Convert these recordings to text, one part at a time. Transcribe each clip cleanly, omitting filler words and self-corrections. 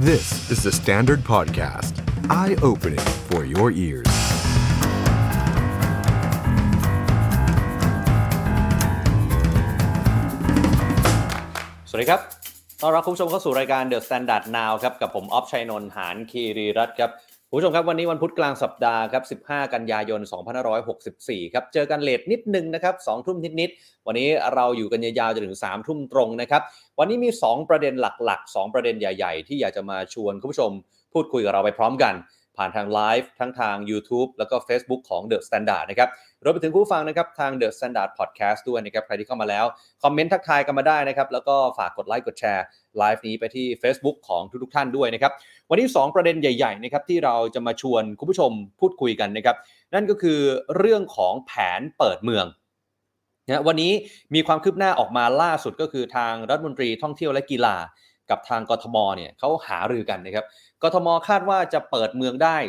This is the Standard Podcast. Eye-opening for your ears. สวัสดีครับต้อนรับคุณผู้ชมเข้าสู่รายการ The Standard Now ครับกับผมออฟชัยนนท์หานคีรีรัตน์ครับคุณผู้ชมครับวันนี้วันพุธกลางสัปดาห์ครับ15กันยายน2564ครับเจอกันเลทนิดนึงนะครับ2ทุ่มนิดๆวันนี้เราอยู่กันยาวๆจนถึง3ทุ่มตรงนะครับวันนี้มี2ประเด็นหลักๆ2ประเด็นใหญ่ๆที่อยากจะมาชวนคุณผู้ชมพูดคุยกับเราไปพร้อมกันผ่านทางไลฟ์ทั้งทาง YouTube แล้วก็ Facebook ของ The Standard นะครับรวมไปถึงผู้ฟังนะครับทาง The Standard Podcast ด้วยนะครับใครที่เข้ามาแล้วคอมเมนต์ทักทายกันมาได้นะครับแล้วก็ฝากกดไลค์กดแชร์ไลฟ์นี้ไปที่ Facebook ของทุกๆท่านด้วยนะครับวันนี้2ประเด็นใหญ่ๆนะครับที่เราจะมาชวนคุณผู้ชมพูดคุยกันนะครับนั่นก็คือเรื่องของแผนเปิดเมืองนะวันนี้มีความคืบหน้าออกมาล่าสุดก็คือทางรัฐมนตรีท่องเที่ยวและกีฬากับทางกทมเนี่ยเขาหารือกันนะครับกทมคาดว่าจะเปิดเมืองได้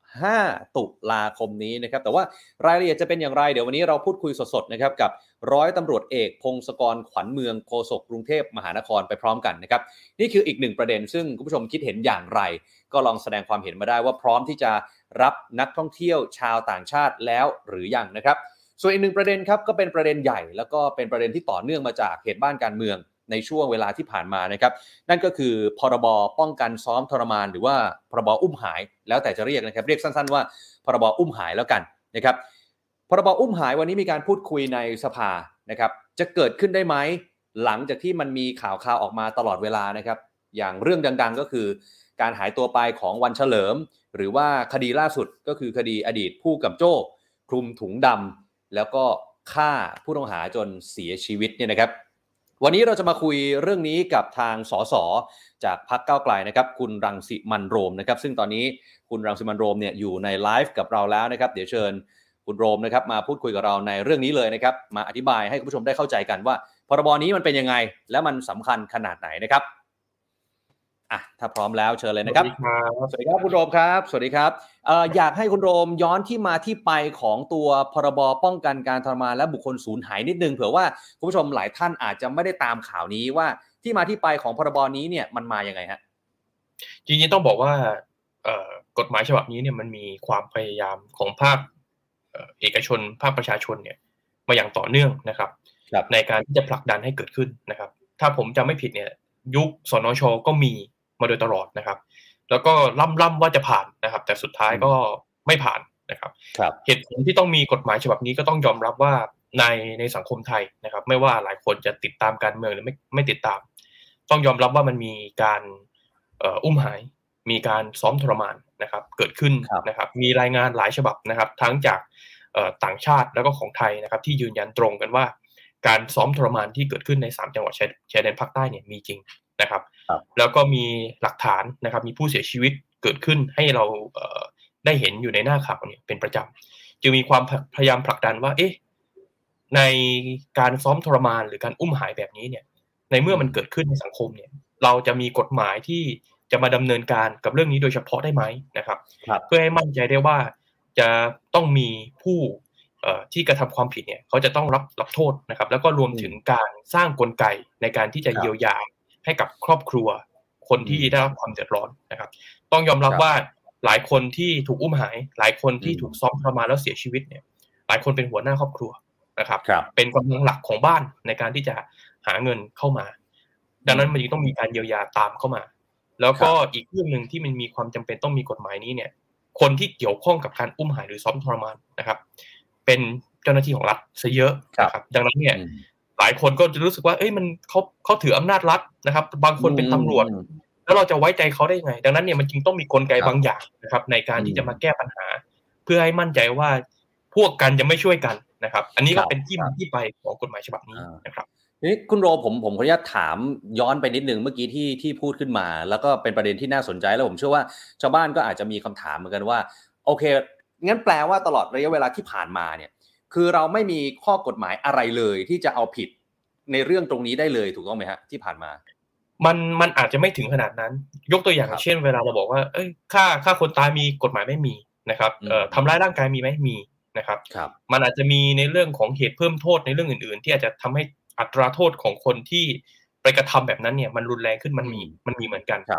15ตุลาคมนี้นะครับแต่ว่ารายละเอียดจะเป็นอย่างไรเดี๋ยววันนี้เราพูดคุยสดๆนะครับกับร้อยตำรวจเอกพงศกรขวัญเมืองโฆษกกรุงเทพมหานครไปพร้อมกันนะครับนี่คืออีกหนึ่งประเด็นซึ่งคุณผู้ชมคิดเห็นอย่างไรก็ลองแสดงความเห็นมาได้ว่าพร้อมที่จะรับนักท่องเที่ยวชาวต่างชาติแล้วหรือยังนะครับส่วนอีกหนึ่งประเด็นครับก็เป็นประเด็นใหญ่แล้วก็เป็นประเด็นที่ต่อเนื่องมาจากเหตุบ้านการเมืองในช่วงเวลาที่ผ่านมานะครับนั่นก็คือพรบป้องกันซ้อมทรมานหรือว่าพรบอุ้มหายแล้วแต่จะเรียกนะครับเรียกสั้นๆว่าพรบอุ้มหายแล้วกันนะครับพรบอุ้มหายวันนี้มีการพูดคุยในสภานะครับจะเกิดขึ้นได้ไหมหลังจากที่มันมีข่าวออกมาตลอดเวลานะครับอย่างเรื่องดังๆก็คือการหายตัวไปของวันเฉลิมหรือว่าคดีล่าสุดก็คือคดีอดีตผู้กำกับโจ้คลุมถุงดำแล้วก็ฆ่าผู้ต้องหาจนเสียชีวิตเนี่ยนะครับวันนี้เราจะมาคุยเรื่องนี้กับทางสสจากพรรคก้าวไกลนะครับคุณรังสิมันต์โรมนะครับซึ่งตอนนี้คุณรังสิมันต์โรมเนี่ยอยู่ในไลฟ์กับเราแล้วนะครับเดี๋ยวเชิญคุณโรมนะครับมาพูดคุยกับเราในเรื่องนี้เลยนะครับมาอธิบายให้คุณผู้ชมได้เข้าใจกันว่าพรบนี้มันเป็นยังไงและมันสำคัญขนาดไหนนะครับถ้าพร้อมแล้วเชิญเลยนะครับสวัสดีครับคุณโรมครับสวัสดีครับอยากให้คุณโรมย้อนที่มาที่ไปของตัวพรบป้องกันการทรมานและบุคคลสูญหายนิดนึงเผื่อว่าคุณผู้ชมหลายท่านอาจจะไม่ได้ตามข่าวนี้ว่าที่มาที่ไปของพรบนี้เนี่ยมันมายังไงฮะจริงๆต้องบอกว่ากฎหมายฉบับนี้เนี่ยมันมีความพยายามของภาคเอกชนภาคประชาชนเนี่ยมาอย่างต่อเนื่องนะครับในการที่จะผลักดันให้เกิดขึ้นนะครับถ้าผมจำไม่ผิดเนี่ยยุคสนช.ก็มีมาโดยตลอดนะครับแล้วก็ล่ำว่าจะผ่านนะครับแต่สุดท้ายก็ไม่ผ่านนะครับเหตุผลที่ต้องมีกฎหมายฉบับนี้ก็ต้องยอมรับว่าในสังคมไทยนะครับไม่ว่าหลายคนจะติดตามการเมืองหรือไม่ติดตามต้องยอมรับว่ามันมีการอุ้มหายมีการซ้อมทรมานนะครับเกิดขึ้นนะครับมีรายงานหลายฉบับนะครับทั้งจากต่างชาติแล้วก็ของไทยนะครับที่ยืนยันตรงกันว่าการซ้อมทรมานที่เกิดขึ้นใน3จังหวัดชายแดนภาคใต้เนี่ยมีจริงนะครับแล้วก็มีหลักฐานนะครับมีผู้เสียชีวิตเกิดขึ้นให้เราได้เห็นอยู่ในหน้าข่าวเนี่ยเป็นประจำจึงมีความพยายามผลักดันว่าในการซ้อมทรมานหรือการอุ้มหายแบบนี้เนี่ยในเมื่อมันเกิดขึ้นในสังคมเนี่ยเราจะมีกฎหมายที่จะมาดำเนินการกับเรื่องนี้โดยเฉพาะได้ไหมนะครับเพื่อให้มั่นใจได้ว่าจะต้องมีผู้ที่กระทำความผิดเนี่ยเขาจะต้องรับโทษนะครับแล้วก็รวมถึงการสร้างกลไกในการที่จะเยียวยาให้กับครอบครัวคนที่ได้รับความเดือดร้อนนะครับต้องยอมรับว่าหลายคนที่ถูกอุ้มหายหลายคนที่ถูกซ้อมทรมานแล้วเสียชีวิตเนี่ยหลายคนเป็นหัวหน้าครอบครัวนะครับเป็นกำลังหลักของบ้านในการที่จะหาเงินเข้ามาดังนั้นมันจึงต้องมีการเยียวยาตามเข้ามาแล้วก็อีกเรื่องนึงที่มันมีความจำเป็นต้องมีกฎหมายนี้เนี่ยคนที่เกี่ยวข้องกับการอุ้มหายหรือซ้อมทรมานนะครับเป็นเจ้าหน้าที่ของรัฐซะเยอะนะครับดังนั้นเนี่ยหลายคนก็จะรู้สึกว่ามันเขาถืออำนาจรัฐนะครับบางคนเป็นตำรวจแล้วเราจะไว้ใจเขาได้ไงดังนั้นเนี่ยมันจึงต้องมีกลไกบางอย่างนะครับในการที่จะมาแก้ปัญหาเพื่อให้มั่นใจว่าพวกกันจะไม่ช่วยกันนะครับอันนี้ก็เป็นที่มาที่ไปของกฎหมายฉบับนี้นะครับนี่คุณโรผมขออนุญาตถามย้อนไปนิดนึงเมื่อกี้ที่พูดขึ้นมาแล้วก็เป็นประเด็นที่น่าสนใจแล้วผมเชื่อว่าชาวบ้านก็อาจจะมีคำถามเหมือนกันว่าโอเคงั้นแปลว่าตลอดระยะเวลาที่ผ่านมาเนี่ยคือเราไม่มีข้อกฎหมายอะไรเลยที่จะเอาผิดในเรื่องตรงนี้ได้เลยถูกต้องไหมฮะที่ผ่านมามันอาจจะไม่ถึงขนาดนั้นยกตัวอย่างเช่นเวลาเราบอกว่าฆ่าคนตายมีกฎหมายไม่มีนะครับทำร้ายร่างกายมีไหมมีนะครับมันอาจจะมีในเรื่องของเหตุเพิ่มโทษในเรื่องอื่นๆที่อาจจะทำให้อัตราโทษของคนที่ไปกระทำแบบนั้นเนี่ยมันรุนแรงขึ้นมันมีเหมือนกัน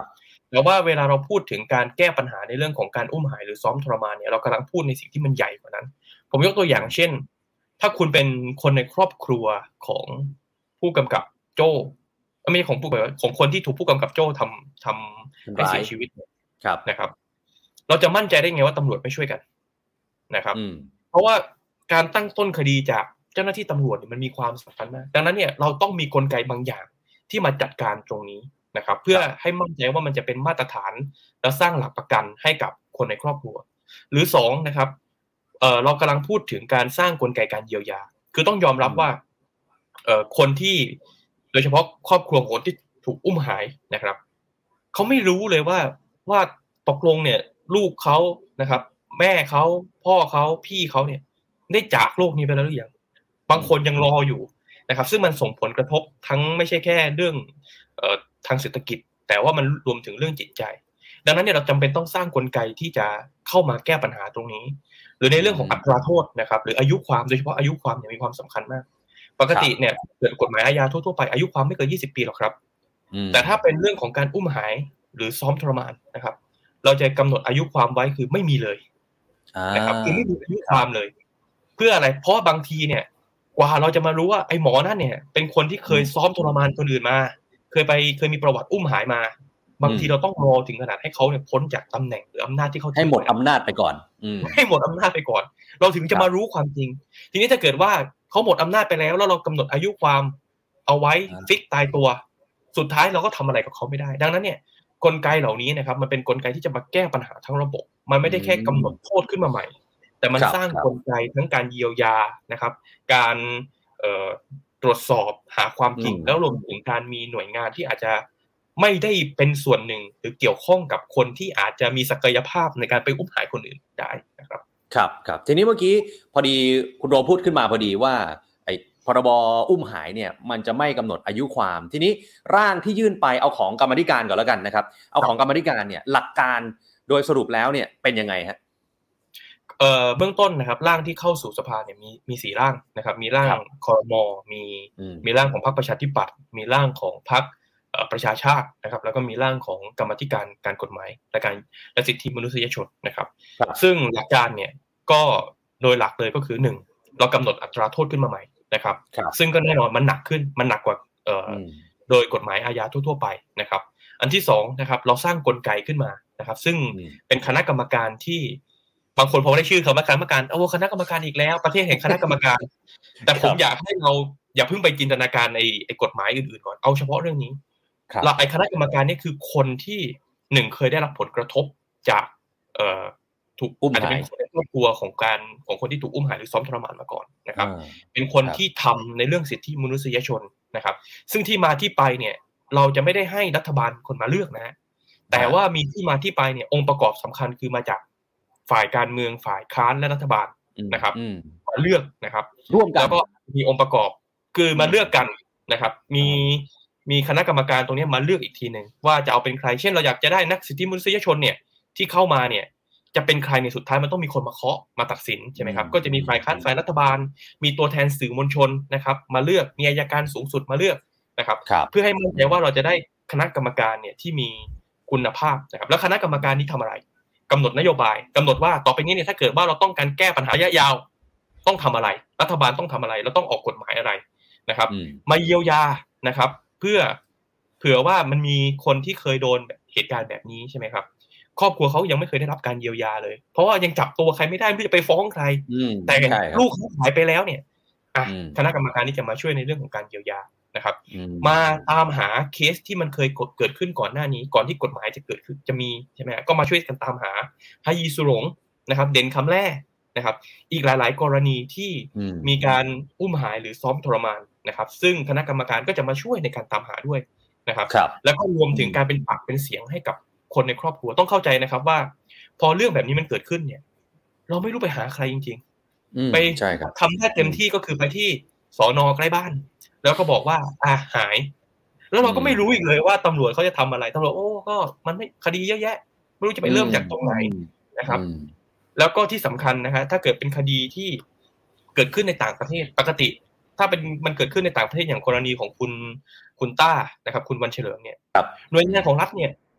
แต่ว่าเวลาเราพูดถึงการแก้ปัญหาในเรื่องของการอุ้มหายหรือซ้อมทรมานเนี่ยเรากำลังพูดในสิ่งที่มันใหญ่กว่านั้นผมยกตัวอย่างเช่นถ้าคุณเป็นคนในครอบครัวของผู้กำกับโจ้ไม่ใช่ของผู้กำกับของคนที่ถูกผู้กำกับโจ้ทำให้เสียชีวิตนะครับเราจะมั่นใจได้ไงว่าตำรวจไม่ช่วยกันนะครับเพราะว่าการตั้งต้นคดีจากเจ้าหน้าที่ตำรวจมันมีความสำคัญมากดังนั้นเนี่ยเราต้องมีกลไกบางอย่างที่มาจัดการตรงนี้นะครับเพื่อให้มั่นใจว่ามันจะเป็นมาตรฐานและสร้างหลักประกันให้กับคนในครอบครัวหรือ2นะครับเรากำลังพูดถึงการสร้างกลไกการเยียวยาคือต้องยอมรับว่าคนที่โดยเฉพาะครอบครัวคนที่ถูกอุ้มหายนะครับเขาไม่รู้เลยว่าตกลงเนี่ยลูกเขานะครับแม่เขาพ่อเขาพี่เขาเนี่ยได้จากโลกนี้ไปแล้วหรือยังบางคนยังรออยู่นะครับซึ่งมันส่งผลกระทบทั้งไม่ใช่แค่เรื่องทางเศรษฐกิจแต่ว่ามันรวมถึงเรื่องจิตใจดังนั้นเนี่ยเราจำเป็นต้องสร้างกลไกที่จะเข้ามาแก้ปัญหาตรงนี้หรือในเรื่องของอัตราโทษนะครับหรืออายุความโดยเฉพาะอายุความเนี่ยมีความสำคัญมากปกติเนี่ยเกิดกฎหมายอาญาทั่วๆไปอายุความไม่เกิน20 ปีหรอกครับแต่ถ้าเป็นเรื่องของการอุ้มหายหรือซ้อมทรมานนะครับเราจะกำหนดอายุความไว้คือไม่มีเลยนะครับคือไม่มีอายุความเลยเพื่ออะไรเพราะบางทีเนี่ยกว่าเราจะมารู้ว่าไอ้หมอนั่นเนี่ยเป็นคนที่เคยซ้อมทรมานคนอื่นมาเคยมีประวัติอุ้มหายมาบางทีเราต้องรอถึงขนาดให้เขาเนี่ยพ้นจากตำแหน่งหรืออำนาจที่เขาให้หมดอำนาจไปก่อนให้หมดอำนาจไปก่อนเราถึงจะมารู้ความจริงทีนี้ถ้าเกิดว่าเขาหมดอำนาจไปแล้วเรากำหนดอายุความเอาไว้ฟิกตายตัวสุดท้ายเราก็ทำอะไรกับเขาไม่ได้ดังนั้นเนี่ยกลไกเหล่านี้นะครับมันเป็นกลไกที่จะมาแก้ปัญหาทั้งระบบมันไม่ได้แค่กำหนดโทษขึ้นมาใหม่แต่มันสร้างกลไกทั้งการเยียวยานะครับการตรวจสอบหาความจริงแล้วรวมถึงการมีหน่วยงานที่อาจจะไม่ได้เป็นส่วนหนึ่งหรือเกี่ยวข้องกับคนที่อาจจะมีศักยภาพในการไปอุ้มหายคนอื่นได้นะครับครับทีนี้เมื่อกี้พอดีคุณโรพูดขึ้นมาพอดีว่าไอ้พรบอุ้มหายเนี่ยมันจะไม่กำหนดอายุความทีนี้ร่างที่ยื่นไปเอาของกรรมาธิการก่อนแล้วกันนะครับเอาของกรรมาธิการเนี่ยหลักการโดยสรุปแล้วเนี่ยเป็นยังไงฮะเบื้องต้นนะครับร่างที่เข้าสู่สภาเนี่ยมี4ร่างนะครับมีร่างครม.มีร่างของพรรคประชาธิปัตย์มีร่างของพรรคประชาชาตินะครับแล้วก็มีร่างของกรรมาธิการการกฎหมายและสิทธิมนุษยชนนะครับซึ่งหลักการเนี่ยก็โดยหลักเลยก็คือ1เรากำหนดอัตราโทษขึ้นมาใหม่นะครับซึ่งก็แน่นอนมันหนักกว่าโดยกฎหมายอาญาทั่วๆไปนะครับอันที่2นะครับเราสร้างกลไกขึ้นมานะครับซึ่งเป็นคณะกรรมการที่บางคนพอได้ชื่อคณะกรรมการคณะกรรมการอีกแล้วประเทศแห่งคณะกรรมการแต่ผมอยากให้เราอย่าเพิ่งไปจินตนาการในกฎหมายอื่นๆก่อนเอาเฉพาะเรื่องนี้เราไอ้คณะกรรมการนี่คือคนที่1เคยได้รับผลกระทบจากถูกอุ้มหายเป็นคนในครอบครัวของคนที่ถูกอุ้มหายหรือซ้อมทรมานมาก่อนนะครับเป็นคนที่ทำในเรื่องสิทธิมนุษยชนนะครับซึ่งที่มาที่ไปเนี่ยเราจะไม่ได้ให้รัฐบาลคนมาเลือกนะแต่ว่ามีที่มาที่ไปเนี่ยองค์ประกอบสำคัญคือมาจากฝ่ายการเมืองฝ่ายค้านและรัฐบาลนะครับมาเลือกนะครับร่วมกันแล้วก็มีองค์ประกอบคือมาเลือกกันนะครับมีคณะกรรมการตรงนี้มาเลือกอีกทีนึงว่าจะเอาเป็นใครเช่นเราอยากจะได้นักสิทธิมนุษยชนเนี่ยที่เข้ามาเนี่ยจะเป็นใครในสุดท้ายมันต้องมีคนมาเคาะมาตัดสินใช่ไหมครับก็จะมีฝ่ายค้านฝ่ายรัฐบาลมีตัวแทนสื่อมวลชนนะครับมาเลือกมีอัยการสูงสุดมาเลือกนะครับเพื่อให้มั่นใจว่าเราจะได้คณะกรรมการเนี่ยที่มีคุณภาพนะครับแล้วคณะกรรมการนี้ทำอะไรกำหนดนโยบายกำหนดว่าต่อไปนี้เนี่ยถ้าเกิดว่าเราต้องการแก้ปัญหาระยะยาวต้องทำอะไรรัฐบาลต้องทำอะไรเราต้องออกกฎหมายอะไรนะครับมาเยียวยานะครับเพื่อเผื่อว่ามันมีคนที่เคยโดนเหตุการณ์แบบนี้ใช่ไหมครับครอบครัวเขายังไม่เคยได้รับการเยียวยาเลยเพราะว่ายังจับตัวใครไม่ได้ไม่รู้จะไปฟ้องใครแต่ลูกเขาหายไปแล้วเนี่ยคณะกรรมการนี้จะมาช่วยในเรื่องของการเยียวยานะครับมาตามหาเคสที่มันเคยเกิดขึ้นก่อนหน้านี้ก่อนที่กฎหมายจะเกิดขึ้นจะมีใช่ไหมก็มาช่วยกันตามหาฮายีสุหลงนะครับเด่นคำแร่นะครับอีกหลายๆกรณีที่มีการอุ้มหายหรือซ้อมทรมานนะครับซึ่งคณะกรรมการก็จะมาช่วยในการตามหาด้วยนะครับแล้วก็รวมถึงการเป็นปากเป็นเสียงให้กับคนในครอบครัวต้องเข้าใจนะครับว่าพอเรื่องแบบนี้มันเกิดขึ้นเนี่ยเราไม่รู้ไปหาใครจริงๆไปทำได้เต็มที่ก็คือไปที่สน.ใกล้บ้านแล้วก็บอกว่าหายแล้วเราก็ไม่รู้อีกเลยว่าตำรวจเขาจะทำอะไรตำรวจก็มันไม่คดีเยอะแยะไม่รู้จะไปเริ่มจากตรงไหนนะครับแล้วก็ที่สำคัญนะฮะถ้าเกิดเป็นคดีที่เกิดขึ้นในต่างประเทศปกติถ้าเป็นมันเกิดขึ้นในต่างประเทศอย่างกรณีของคุณต้านะครับคุณวันเฉลิมเนี่ยหน่วยงานของรัฐเนี่ย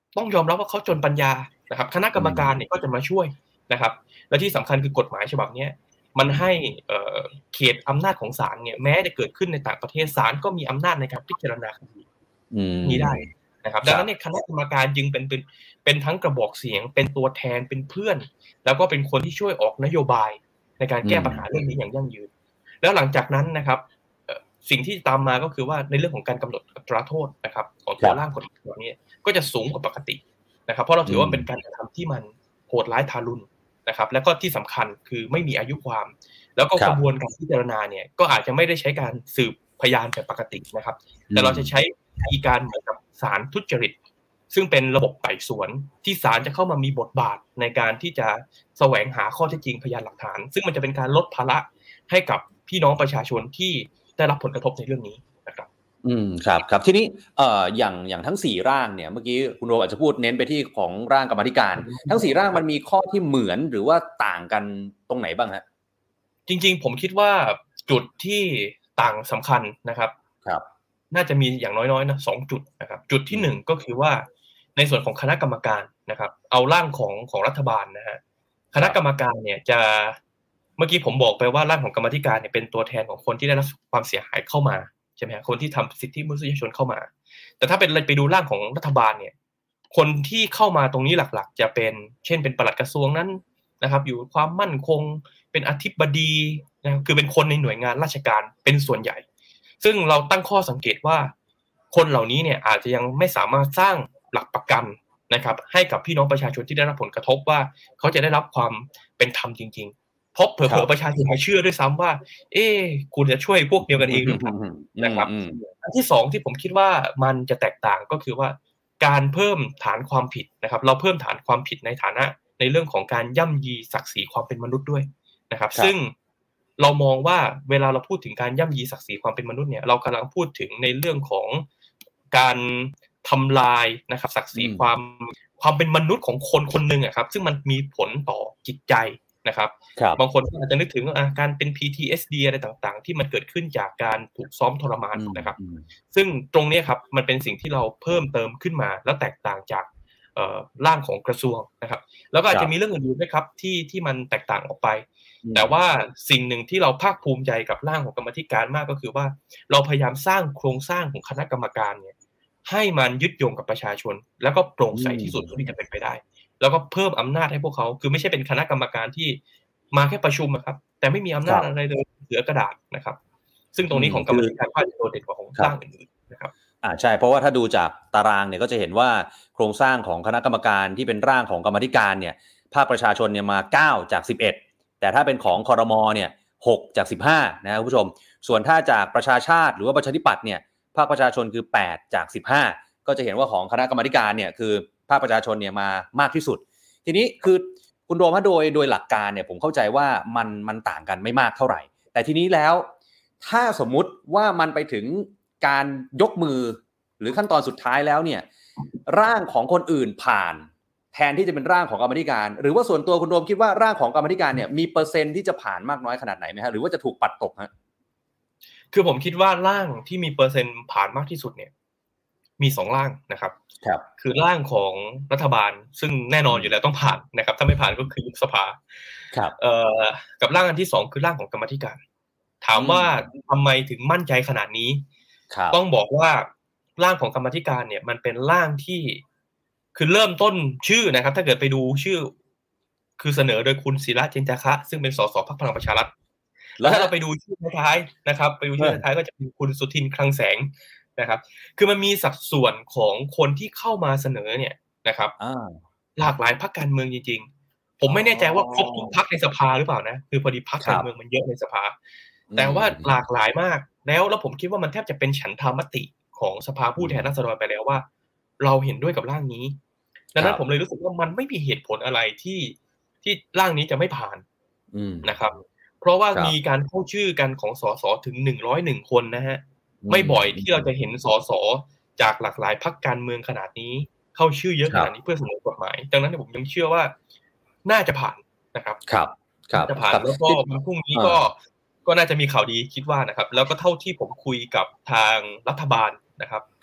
ต้องยอมรับว่าเขาจนปัญญานะครับคณะกรรมการเนี่ยก็จะมาช่วยนะครับและที่สำคัญคือกฎหมายฉบับนี้มันให้เขตอำนาจของศาลเนี่ยแม้จะเกิดขึ้นในต่างประเทศศาลก็มีอำนาจในการพิจารณาคดีนี้ได้นะครับดังนั้นเนี่ยคณะกรรมการจึงเป็นทั้งกระบอกเสียงเป็นตัวแทนเป็นเพื่อนแล้วก็เป็นคนที่ช่วยออกนโยบายในการแก้ปัญหาเรื่องนี้อย่างยั่งยืนแล้วหลังจากนั้นนะครับสิ่งที่ตามมาก็คือว่าในเรื่องของการกำหนดอัตราโทษนะครับของตัวร่างกฎหมายนี้ก็จะสูงกว่าปกตินะครับเพราะเราถือว่าเป็นการกระทำที่มันโหดร้ายทารุณนะครับแล้วก็ที่สำคัญคือไม่มีอายุความแล้วก็กระบวนการพิจารณาเนี่ยก็อาจจะไม่ได้ใช้การสืบพยานแบบปกตินะครับแต่เราจะใช้วิธีการเหมือนกับศาลทุจริตซึ่งเป็นระบบไต่สวนที่ศาลจะเข้ามามีบทบาทในการที่จะแสวงหาข้อเท็จจริงพยานหลักฐานซึ่งมันจะเป็นการลดภาระให้กับพี่น้องประชาชนที่ได้รับผลกระทบในเรื่องนี้นะครับครับทีนี้อย่างทั้ง4ร่างเนี่ยเมื่อกี้คุณโรมอาจจะพูดเน้นไปที่ของร่างกรรมาธิการทั้ง4ร่างมันมีข้อที่เหมือนหรือว่าต่างกันตรงไหนบ้างฮะจริงๆผมคิดว่าจุดที่ต่างสำคัญนะครับน่าจะมีอย่างน้อยๆนะ2จุดนะครับจุดที่1ก็คือว่าในส่วนของคณะกรรมการนะครับเอาร่างของรัฐบาลนะฮะคณะกรรมการเนี่ยจะเมื่อกี้ผมบอกไปว่าร่างของกรรมาธิการเนี่ยเป็นตัวแทนของคนที่ได้รับความเสียหายเข้ามาใช่ไหมครับคนที่ทำสิทธิมนุษยชนเข้ามาแต่ถ้าเป็นไปดูร่างของรัฐบาลเนี่ยคนที่เข้ามาตรงนี้หลักๆจะเป็นเช่นเป็นปลัดกระทรวงนั้นนะครับอยู่ความมั่นคงเป็นอธิบดีนะคือเป็นคนในหน่วยงานราชการเป็นส่วนใหญ่ซึ่งเราตั้งข้อสังเกตว่าคนเหล่านี้เนี่ยอาจจะยังไม่สามารถสร้างหลักประกันนะครับให้กับพี่น้องประชาชนที่ได้รับผลกระทบว่าเขาจะได้รับความเป็นธรรมจริงๆเพราะเผลอๆประชาชนเชื่อด้วยซ้ำว่าคุณจะช่วยพวกเดียวกันเองหรือเปล่านะครับอันที่2ที่ผมคิดว่ามันจะแตกต่างก็คือว่าการเพิ่มฐานความผิดนะครับเราเพิ่มฐานความผิดในฐานะในเรื่องของการย่ำยีศักดิ์ศรีความเป็นมนุษย์ด้วยนะครับซึ่งเรามองว่าเวลาเราพูดถึงการย่ำยีศักดิ์ศรีความเป็นมนุษย์เนี่ยเรากำลังพูดถึงในเรื่องของการทำลายนะครับศักดิ์ศรีความเป็นมนุษย์ของคนคนหนึ่งครับซึ่งมันมีผลต่อจิตใจนะครับบางคนอาจจะนึกถึงการเป็น PTSD อะไรต่างๆที่มันเกิดขึ้นจากการถูกซ้อมทรมานนะครับซึ่งตรงนี้ครับมันเป็นสิ่งที่เราเพิ่มเติมขึ้นมาแล้วแตกต่างจากร่างของกระทรวงนะครับแล้วก็อาจจะมีเรื่องอื่นๆด้วยครับที่มันแตกต่างออกไปแต่ว่าสิ่งหนึ่งที่เราภาคภูมิใจกับร่างของกรรมาธิการมากก็คือว่าเราพยายามสร้างโครงสร้างของคณะกรรมการเนี่ยให้มันยึดโยงกับประชาชนแล้วก็โปร่งใสที่สุดเท่าที่จะเป็นไปได้แล้วก็เพิ่มอำนาจให้พวกเขาคือไม่ใช่เป็นคณะกรรมการที่มาแค่ประชุมครับแต่ไม่มีอำนาจอะไรเลยเหลือกระดาษนะครับซึ่งตรงนี้ของกรรมาธิการก็จะโดดเด่นกว่าของร่างอื่นๆนะครับใช่เพราะว่าถ้าดูจากตารางเนี่ยก็จะเห็นว่าโครงสร้างของคณะกรรมการที่เป็นร่างของกรรมาธิการเนี่ยภาคประชาชนเนี่ยมา9จาก11แต่ถ้าเป็นของครมเนี่ย6จาก15นะครับผู้ชมส่วนถ้าจากประชาชาติหรือว่าประชาธิปัตย์เนี่ยภาคประชาชนคือ8จาก15ก็จะเห็นว่าของคณะกรรมาธิการเนี่ยคือภาคประชาชนเนี่ยมามากที่สุดทีนี้คือคุณโรมโดยหลักการเนี่ยผมเข้าใจว่ามันต่างกันไม่มากเท่าไหร่แต่ทีนี้แล้วถ้าสมมุติว่ามันไปถึงการยกมือหรือขั้นตอนสุดท้ายแล้วเนี่ยร่างของคนอื่นผ่านแทนที่จะเป็นร่างของกรรมาธิการหรือว่าส่วนตัวคุณโรมคิดว่าร่างของกรรมาธิการเนี่ยมีเปอร์เซ็นต์ที่จะผ่านมากน้อยขนาดไหนไหมฮะหรือว่าจะถูกปัดตกฮะคือผมคิดว่าร่างที่มีเปอร์เซ็นต์ผ่านมากที่สุดเนี่ยมี2ร่างนะครับคือร่างของรัฐบาลซึ่งแน่นอนอยู่แล้วต้องผ่านนะครับถ้าไม่ผ่านก็คือยุบสภากับร่างอันที่2คือร่างของกรรมาธิการถามว่าทำไมถึงมั่นใจขนาดนี้ต้องบอกว่าร่างของกรรมาธิการเนี่ยมันเป็นร่างที่คือเริ่มต้นชื่อนะครับถ้าเกิดไปดูชื่อคือเสนอโดยคุณศิระเจนจาคะซึ่งเป็นสสพรรคพลังประชารัฐแล้วถ้าเราไปดูชื่อท้ายๆนะครับไปดูชื่อท้ายๆก็จะเป็นคุณสุทินคลังแสงนะครับคือมันมีสัดส่วนของคนที่เข้ามาเสนอเนี่ยนะครับหลากหลายพรรคการเมืองจริงๆผมไม่แน่ใจว่าครบทุกพรรคในสภาหรือเปล่านะคือพอดีพรรคการเมืองมันเยอะในสภาแต่ว่าหลากหลายมากแล้วผมคิดว่ามันแทบจะเป็นฉันทามติของสภาผู้แทนราษฎรไปแล้วว่าเราเห็นด้วยกับร่างนี้ดังนั้นผมเลยรู้สึกว่ามันไม่มีเหตุผลอะไรที่ร่างนี้จะไม่ผ่านนะครับเพราะว่ามีการเข้าชื่อกันของสสถึง101คนนะฮะไม่บ่อยที่เราจะเห็นสสจากหลากหลายพรรคการเมืองขนาดนี้เข้าชื่อเยอะขนาดนี้เพื่อเสนอกฎหมายดังนั้นผมยังเชื่อว่าน่าจะผ่านนะครับจะผ่านแล้วก็พรุ่งนี้ก็น่าจะมีข่าวดีคิดว่านะครับแล้วก็เท่าที่ผมคุยกับทางรัฐบาลนะครับ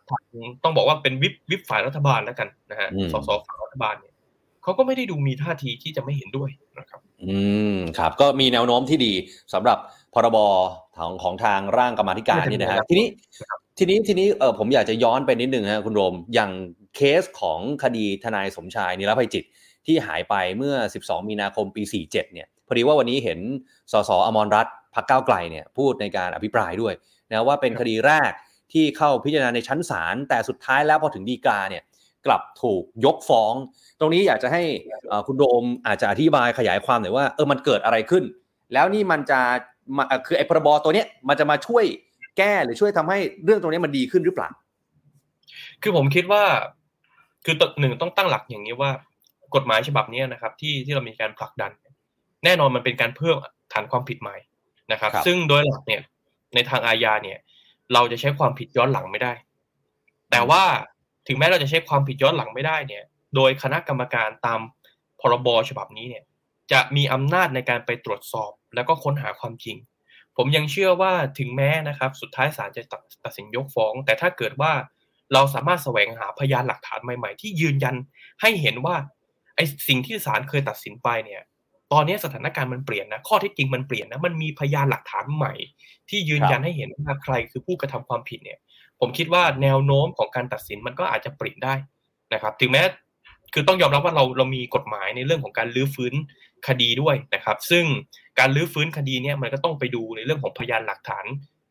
ต้องบอกว่าเป็นวิปฝ่ายรัฐบาลแล้วกันนะฮะสสฝ่ายรัฐบาลเนี่ยเขาก็ไม่ได้ดูมีท่าทีที่จะไม่เห็นด้วยนะครับครับก็มีแนวโน้มที่ดีสำหรับพรบของทางร่างกรรมาธิการนี่นะฮะทีนี้ผมอยากจะย้อนไปนิดนึงฮะคุณโรมอย่างเคสของคดีทนายสมชายนิรภัยจิตที่หายไปเมื่อ12มีนาคมปี47เนี่ยพอดีว่าวันนี้เห็นสสอมรรัตน์พรรคก้าวไกลเนี่ยพูดในการอภิปรายด้วยนะว่าเป็นคดีแรกที่เข้าพิจารณาในชั้นศาลแต่สุดท้ายแล้วพอถึงฎีกาเนี่ยกลับถูกยกฟ้องตรงนี้อยากจะให้คุณโรมอาจจะอธิบายขยายความหน่อยว่ามันเกิดอะไรขึ้นแล้วนี่มันจะคือไอ้พรบตัวเนี้ยมันจะมาช่วยแก้หรือช่วยทำให้เรื่องตรงนี้มันดีขึ้นหรือเปล่าคือผมคิดว่าคือหนึ่งต้องตั้งหลักอย่างนี้ว่ากฎหมายฉบับนี้นะครับที่เรามีการผลักดันแน่นอนมันเป็นการเพิ่มฐานความผิดใหม่นะครับซึ่งโดยหลักเนี่ยในทางอาญาเนี่ยเราจะใช้ความผิดย้อนหลังไม่ได้แต่ว่าถึงแม้เราจะใช้ความผิดย้อนหลังไม่ได้เนี่ยโดยคณะกรรมการตามพรบฉบับนี้เนี่ยจะมีอำนาจในการไปตรวจสอบแล้วก็ค้นหาความจริงผมยังเชื่อว่าถึงแม้นะครับสุดท้ายศาลจะตัดสินยกฟ้องแต่ถ้าเกิดว่าเราสามารถแสวงหาพยานหลักฐานใหม่ๆที่ยืนยันให้เห็นว่าไอ้สิ่งที่ศาลเคยตัดสินไปเนี่ยตอนนี้สถานการณ์มันเปลี่ยนนะข้อเท็จจริงมันเปลี่ยนนะมันมีพยานหลักฐานใหม่ที่ยืนยันให้เห็นว่าใครคือผู้กระทำความผิดเนี่ยผมคิดว่าแนวโน้มของการตัดสินมันก็อาจจะเปลี่ยนได้นะครับถึงแม้คือต้องยอมรับว่าเรามีกฎหมายในเรื่องของการรื้อฟื้นคดีด้วยนะครับซึ่งการรื้อฟื้นคดีเนี่ยมันก็ต้องไปดูในเรื่องของพยานหลักฐาน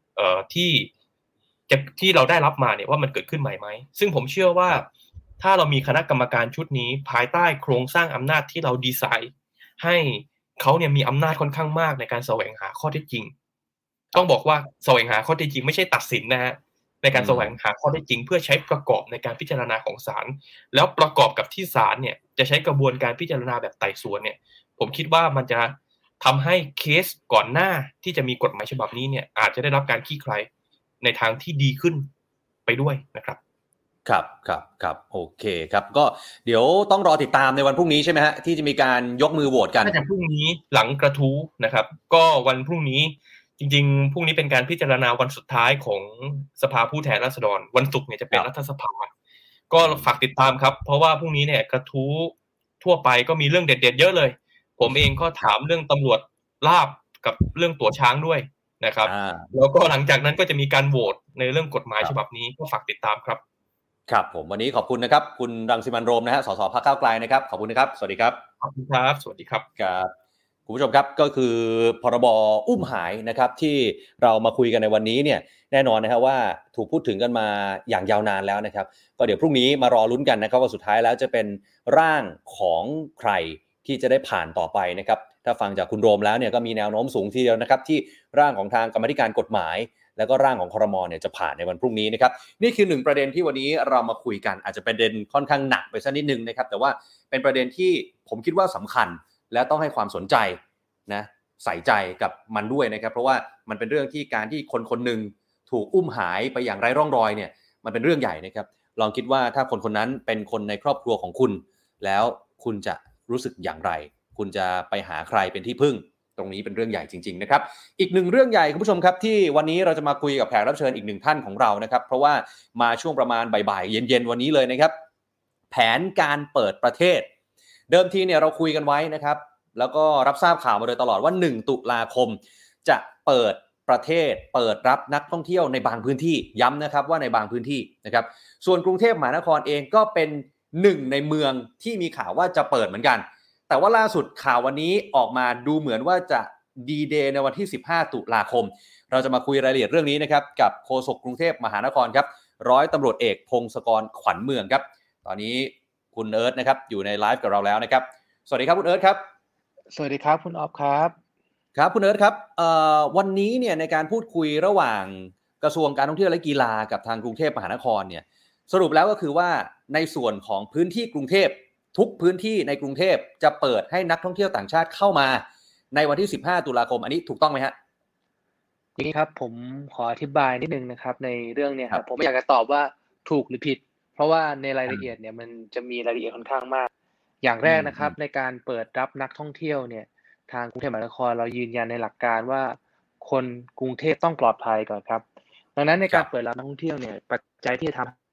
ที่เราได้รับมาเนี่ยว่ามันเกิดขึ้นใหม่ไหมซึ่งผมเชื่อว่าถ้าเรามีคณะกรรมการชุดนี้ภายใต้โครงสร้างอำนาจที่เราดีไซน์ให้เขาเนี่ยมีอำนาจค่อนข้างมากในการแสวงหาข้อเท็จจริงต้องบอกว่าแสวงหาข้อเท็จจริงไม่ใช่ตัดสินนะฮะในการแสวงหาข้อเท็จจริงเพื่อใช้ประกอบในการพิจารณาของศาลแล้วประกอบกับที่ศาลเนี่ยจะใช้กระบวนการพิจารณาแบบไต่สวนเนี่ยผมคิดว่ามันจะทำให้เคสก่อนหน้าที่จะมีกฎหมายฉบับนี้เนี่ยอาจจะได้รับการคลี่คลายในทางที่ดีขึ้นไปด้วยนะครับครับโอเคครับก็เดี๋ยวต้องรอติดตามในวันพรุ่งนี้ใช่ไหมฮะที่จะมีการยกมือโหวตกันน่าจะพรุ่งนี้หลังกระทู้นะครับก็วันพรุ่งนี้จริงๆพรุ่งนี้เป็นการพิจารณาวันสุดท้ายของสภาผู้แทนราษฎรวันศุกร์เนี่ยจะเป็นรัฐสภาก็ฝากติดตามครับเพราะว่าพรุ่งนี้เนี่ยกระทู้ทั่วไปก็มีเรื่องเด็ดๆเยอะเลยผมเองก็ถามเรื่องตำรวจลาบกับเรื่องตั๋วช้างด้วยนะครับแล้วก็หลังจากนั้นก็จะมีการโหวตในเรื่องกฎหมายฉบับนี้ก็ฝากติดตามครับครับผมวันนี้ขอบคุณนะครับคุณรังสิมันต์โรมนะฮะสสพรรคก้าวไกลนะครับขอบคุณนะครับสวัสดีครับขอบคุณครับสวัสดีครับครับคุณผู้ชมครับก็คือพรบอุ้มหายนะครับที่เรามาคุยกันในวันนี้เนี่ยแน่นอนนะครับว่าถูกพูดถึงกันมาอย่างยาวนานแล้วนะครับก็เดี๋ยวพรุ่งนี้มารอลุ้นกันนะครับว่าสุดท้ายแล้วจะเป็นร่างของใครที่จะได้ผ่านต่อไปนะครับถ้าฟังจากคุณโรมแล้วเนี่ยก็มีแนวโน้มสูงทีเดียวนะครับที่ร่างของทางกรรมาธิการกฎหมายแล้วก็ร่างของครม.เนี่ยจะผ่านในวันพรุ่งนี้นะครับนี่คือหนึ่งประเด็นที่วันนี้เรามาคุยกันอาจจะเป็นประเด็นค่อนข้างหนักไปสักนิดนึงนะครับแต่ว่าเป็นประเด็นที่ผมคิดว่าสำคัญและต้องให้ความสนใจนะใส่ใจกับมันด้วยนะครับเพราะว่ามันเป็นเรื่องที่การที่คนๆนึงถูกอุ้มหายไปอย่างไร้ร่องรอยเนี่ยมันเป็นเรื่องใหญ่นะครับลองคิดว่าถ้าคนนั้นเป็นคนในครอบครัวของคุณแล้วคุณจะรู้สึกอย่างไรคุณจะไปหาใครเป็นที่พึ่งตรงนี้เป็นเรื่องใหญ่จริงๆนะครับอีกหนึ่งเรื่องใหญ่คุณผู้ชมครับที่วันนี้เราจะมาคุยกับแขกรับเชิญอีกหนึ่งท่านของเรานะครับเพราะว่ามาช่วงประมาณบ่ายๆเย็นๆวันนี้เลยนะครับแผนการเปิดประเทศเดิมทีเนี่ยเราคุยกันไว้นะครับแล้วก็รับทราบข่าวมาโดยตลอดว่า1ตุลาคมจะเปิดประเทศเปิดรับนักท่องเที่ยวในบางพื้นที่ย้ำนะครับว่าในบางพื้นที่นะครับส่วนกรุงเทพมหานครเองก็เป็นหนึ่งในเมืองที่มีข่าวว่าจะเปิดเหมือนกันแต่ว่าล่าสุดข่าววันนี้ออกมาดูเหมือนว่าจะดีเดย์ในวันที่15ตุลาคมเราจะมาคุยรายละเอียดเรื่องนี้นะครับกับโฆษกกรุงเทพมหานครครับร้อยตำรวจเอกพงศกรขวัญเมืองครับตอนนี้คุณเอิร์ธนะครับอยู่ในไลฟ์กับเราแล้วนะครับสวัสดีครับคุณเอิร์ธครับสวัสดีครับคุณออฟครับครับคุณเอิร์ธครับวันนี้เนี่ยในการพูดคุยระหว่างกระทรวงการท่องเที่ยวและกีฬากับทางกรุงเทพมหานครเนี่ยสรุปแล้วก็คือว่าในส่วนของพื้นที่กรุงเทพทุกพื้นที่ในกรุงเทพจะเปิดให้นักท่องเที่ยวต่างชาติเข้ามาในวันที่15ตุลาคมอันนี้ถูกต้องไหมฮะนี่ครับผมขออธิบายนิดนึงนะครับในเรื่องเนี่ยครับผมไม่อยากจะตอบว่าถูกหรือผิดเพราะว่าในรายละเอียดเนี่ยมันจะมีรายละเอียดค่อนข้างมากอย่างแรกนะครับในการเปิดรับนักท่องเที่ยวเนี่ยทางกรุงเทพมหานครเรายืนยันในหลักการว่าคนกรุงเทพต้องปลอดภัยก่อนครับดังนั้นในการเปิดรับนักท่องเที่ยวเนี่ยปัจจัยที่จะทำให้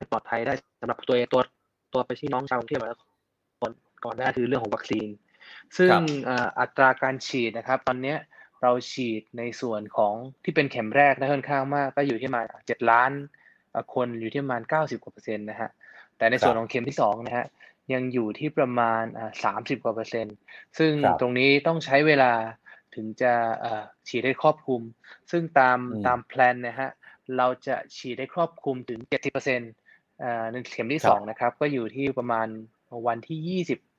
ปลอดภัยได้สำหรับตัวพี่น้องชาวกรุงเทพมหานครก่อนหน้าคือเรื่องของวัคซีนซึ่งอัตราการฉีดนะครับตอนนี้เราฉีดในส่วนของที่เป็นเข็มแรกได้ค่อนข้างมากก็อยู่ที่ประมาณ7 ล้านคนอยู่ที่ประมาณ90 กว่า%นะฮะแต่ในส่วนของเข็มที่2นะฮะยังอยู่ที่ประมาณ30 กว่า%ซึ่งตรงนี้ต้องใช้เวลาถึงจะฉีดได้ครอบคลุมซึ่งตามแพลนนะฮะเราจะฉีดได้ครอบคลุมถึง 70%ในเข็มที่2นะครับก็อยู่ที่ประมาณวันที่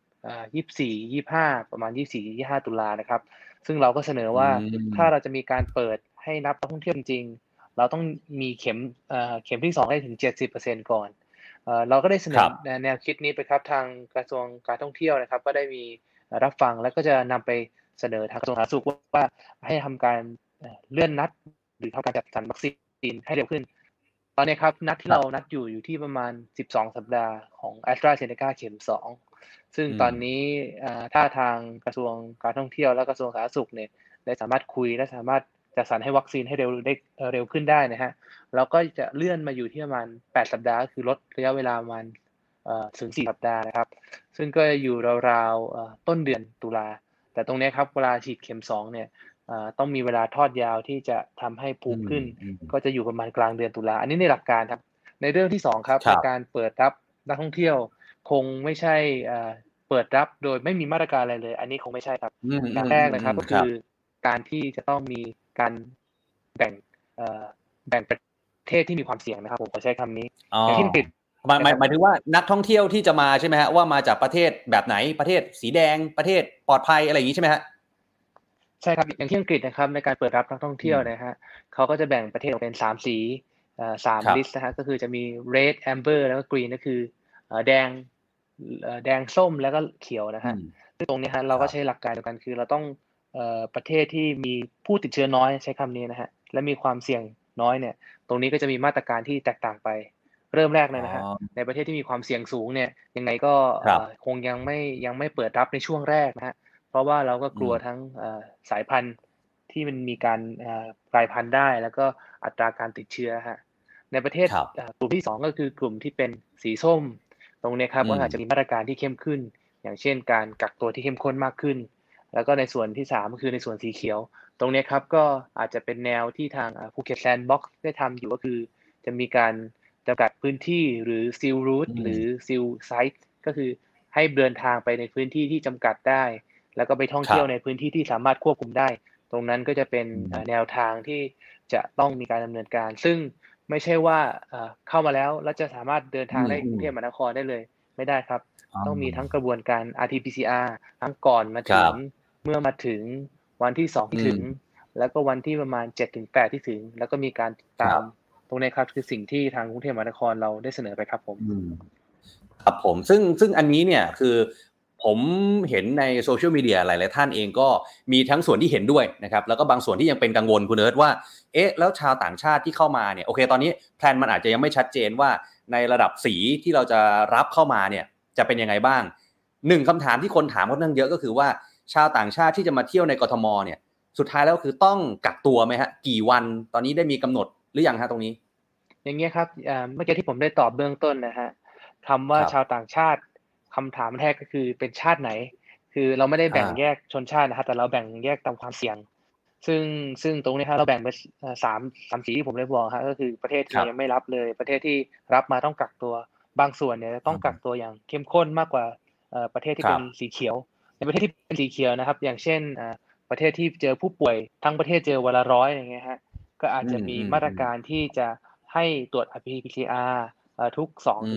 24-25ประมาณ24-25 ตุลานะครับซึ่งเราก็เสนอว่าถ้าเราจะมีการเปิดให้นักท่องเที่ยวจริงเราต้องมีเข็มที่2ให้ถึง 70% ก่อนเราก็ได้เสนอแนวคิดนี้ไปครับทางกระทรวงการท่องเที่ยวนะครับก็ได้มีรับฟังแล้วก็จะนำไปเสนอทางกระทรวงสาธารณสุขว่าให้ทำการเลื่อนนัดหรือทำการจัดสรรวัคซีนให้เร็วขึ้นตอนนี้ครับนัดที่เรานัดอยู่ที่ประมาณ12 สัปดาห์ของ AstraZeneca เข็ม2ซึ่งตอนนี้ถ้าทางกระทรวงการท่องเที่ยวและกระทรวงสาธารณสุขเนี่ยได้สามารถคุยและสามารถจัดสรรให้วัคซีนให้เร็วขึ้นได้นะฮะเราก็จะเลื่อนมาอยู่ที่ประมาณ8 สัปดาห์คือลดระยะเวลาประมาณถึง4 สัปดาห์นะครับซึ่งก็อยู่ราวๆต้นเดือนตุลาแต่ตรงนี้ครับเวลาฉีดเข็ม2เนี่ยต้องมีเวลาทอดยาวที่จะทำให้ภูมิขึ้นก็จะอยู่ประมาณกลางเดือนตุลาอันนี้ในหลักการครับในเรื่องที่2ครับในการเปิดรับนักท่องเที่ยวคงไม่ใช่เปิดรับโดยไม่มีมาตรการอะไรเลยอันนี้คงไม่ใช่ครับอย่างแรกนะครับก็คือการที่จะต้องมีการแบ่งประเทศที่มีความเสี่ยงนะครับผมขอใช้คำนี้ที่ปิดหมายถึงว่านักท่องเที่ยวที่จะมาใช่ไหมฮะว่ามาจากประเทศแบบไหนประเทศสีแดงประเทศปลอดภัยอะไรอย่างนี้ใช่ไหมฮะใช่ครับอย่างที่อังกฤษนะครับในการเปิดรับนักท่องเที่ยวนะฮะเขาก็จะแบ่งประเทศออกเป็น3 สี3 ลิสต์นะฮะก็คือจะมี red amber แล้วก็ green ก็คือแดงส้มแล้วก็เขียวนะฮะซึ่งตรงนี้ฮะเราก็ใช้หลักการเดียวกันคือเราต้องประเทศที่มีผู้ติดเชื้อน้อยใช้คำนี้นะฮะและมีความเสี่ยงน้อยเนี่ยตรงนี้ก็จะมีมาตรการที่แตกต่างไปเริ่มแรกเลยนะฮะในประเทศที่มีความเสี่ยงสูงเนี่ยยังไงก็คงยังไม่เปิดรับในช่วงแรกนะฮะเพราะว่าเราก็กลัวทั้งสายพันธุ์ที่มันมีการกลายพันธุ์ได้แล้วก็อัตราการติดเชื้อฮะในประเทศกลุ่มที่2ก็คือกลุ่มที่เป็นสีส้มตรงนี้ครับก็อาจจะมีมาตรการที่เข้มขึ้นอย่างเช่นการกักตัวที่เข้มข้นมากขึ้นแล้วก็ในส่วนที่3ก็คือในส่วนสีเขียวตรงนี้ครับก็อาจจะเป็นแนวที่ทางภูเก็ตแซนด์บ็อกซ์ได้ทำอยู่ก็คือจะมีการจำกัดพื้นที่หรือซีลรูทหรือซีลไซต์ก็คือให้เดินทางไปในพื้นที่ที่จำกัดได้แล้วก็ไปท่องเที่ยวในพื้นที่ที่สามารถควบคุมได้ตรงนั้นก็จะเป็นแนวทางที่จะต้องมีการดำเนินการซึ่งไม่ใช่ว่าเข้ามาแล้วจะสามารถเดินทางได้กรุงเทพมหานครได้เลยไม่ได้ครับต้องมีทั้งกระบวนการ RT-PCR ทั้งก่อนมาถึงเมื่อมาถึงวันที่2ที่ถึงแล้วก็วันที่ประมาณ 7-8 ที่ถึงแล้วก็มีการติดตามตรงนี้ครับคือสิ่งที่ทางกรุงเทพมหานครเราได้เสนอไปครับผมครับผมซึ่งอันนี้เนี่ยคือผมเห็นในโซเชียลมีเดียหลายๆท่านเองก็มีทั้งส่วนที่เห็นด้วยนะครับแล้วก็บางส่วนที่ยังเป็นกังวลคุณเอิร์ธว่าแล้วชาวต่างชาติที่เข้ามาเนี่ยโอเคตอนนี้แพลนมันอาจจะยังไม่ชัดเจนว่าในระดับสีที่เราจะรับเข้ามาเนี่ยจะเป็นยังไงบ้าง1คำถามที่คนถามค่อนข้างเยอะก็คือว่าชาวต่างชาติที่จะมาเที่ยวในกทมเนี่ยสุดท้ายแล้วคือต้องกักตัวไหมฮะกี่วันตอนนี้ได้มีกำหนดหรือยังฮะตรงนี้อย่างเงี้ยครับเมื่อกี้ที่ผมได้ตอบเบื้องต้นนะฮะคำว่าชาวต่างชาติคำถามแรกก็คือเป็นชาติไหนคือเราไม่ได้แบ่งแยกชนชาตินะครับแต่เราแบ่งแยกตามความเสี่ยงซึ่งตรงนี้ครับเราแบ่งเป็น3 สีที่ผมได้บอกครับก็คือประเทศที่ยังไม่รับเลยประเทศที่รับมาต้องกักตัวบางส่วนเนี่ยต้องกักตัวอย่างเข้มข้นมากกว่าประเทศที่เป็นสีเขียวในประเทศที่เป็นสีเขียวนะครับอย่างเช่นประเทศที่เจอผู้ป่วยทั้งประเทศเจอวันละ100อย่างเงี้ยฮะก็อาจจะมีมาตรการที่จะให้ตรวจ RT-PCR ทุก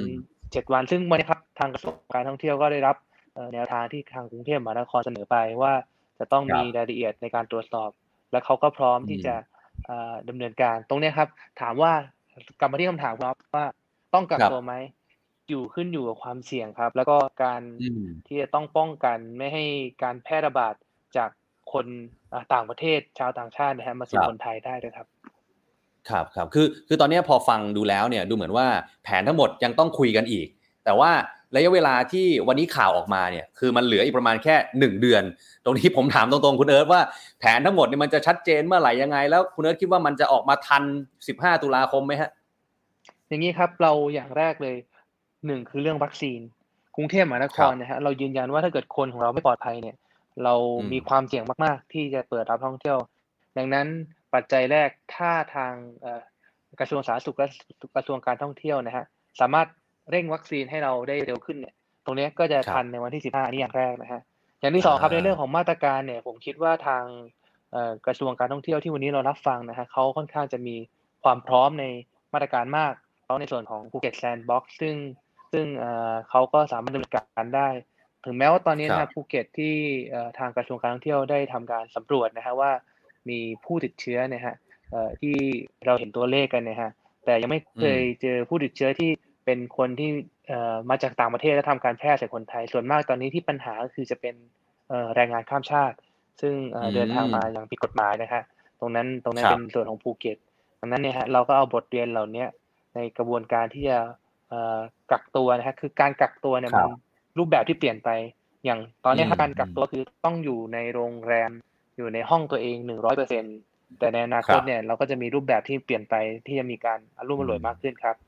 2-7 วันซึ่งวันนี้ครับทางกระทรวงการท่องเที่ยวก็ได้รับแนวทางที่ทางกรุงเทพมหานครเสนอไปว่าจะต้องมีรายละเอียดในการตรวจสอบและเขาก็พร้อมที่จะดำเนินการตรงนี้ครับถามว่ากลับมาที่คำถามครับว่าต้องกักตัวไหมขึ้นอยู่กับความเสี่ยงครับแล้วก็การที่จะต้องป้องกันไม่ให้การแพร่ระบาดจากคนต่างประเทศชาวต่างชาตินะฮะมาสู่คนไทยได้ด้วยครับครับคือตอนนี้พอฟังดูแล้วเนี่ยดูเหมือนว่าแผนทั้งหมดยังต้องคุยกันอีกแต่ว่าระยะเวลาที่วันนี้ข่าวออกมาเนี่ยคือมันเหลืออีกประมาณแค่1 เดือนตรงนี้ผมถามตรงๆคุณเอิร์ธว่าแผนทั้งหมดเนี่ยมันจะชัดเจนเมื่อไหร่ยังไงแล้วคุณเอิร์ธคิดว่ามันจะออกมาทัน15 ตุลาคมไหมฮะอย่างนี้ครับเราอย่างแรกเลย1คือเรื่องวัคซีนกรุงเทพมหานครนะฮะเรายืนยันว่าถ้าเกิดคนของเราไม่ปลอดภัยเนี่ยเรามีความเสี่ยงมากๆที่จะเปิดรับท่องเที่ยวดังนั้นปัจจัยแรกถ้าทางกระทรวงสาธารณสุขและกระทรวงการท่องเที่ยวนะฮะสามารถเร่งวัคซีนให้เราได้เร็วขึ้นเนี่ยตรงนี้ก็จะทันในวันที่15นี่อย่างแรกนะฮะอย่างที่2ครับในเรื่องของมาตรการเนี่ยผมคิดว่าทางกระทรวงการท่องเที่ยวที่วันนี้เรารับฟังนะฮะเขาค่อนข้างจะมีความพร้อมในมาตรการมากเพราะในส่วนของภูเก็ตแซนด์บ็อกซ์ซึ่งเขาก็สามารถดำเนินการได้ถึงแม้ว่าตอนนี้นะภูเก็ตที่ทางกระทรวงการท่องเที่ยวได้ทำการสำรวจนะฮะว่ามีผู้ติดเชื้อเนี่ยฮะที่เราเห็นตัวเลขกันนะฮะแต่ยังไม่เคยเจอผู้ติดเชื้อที่เป็นคนที่มาจากต่างประเทศและทำการแพร่ใส่คนไทยส่วนมากตอนนี้ที่ปัญหาก็คือจะเป็นแรงงานข้ามชาติซึ่งเดินทางมาอย่างผิดกฎหมายนะฮะตรงนั้นเป็นส่วนของภูเก็ตดังนั้นเนี่ยฮะเราก็เอาบทเรียนเหล่านี้ในกระบวนการที่จะกักตัวนะฮะคือการกักตัวเนี่ยมันรูปแบบที่เปลี่ยนไปอย่างตอนนี้การกักตัวคือต้องอยู่ในโรงแรมอยู่ในห้องตัวเอง 100% แต่ในอนาคตเนี่ยเราก็จะมีรูปแบบที่เปลี่ยนไปที่จะมีการอรุ่มอร่วยมากขึ้นครับ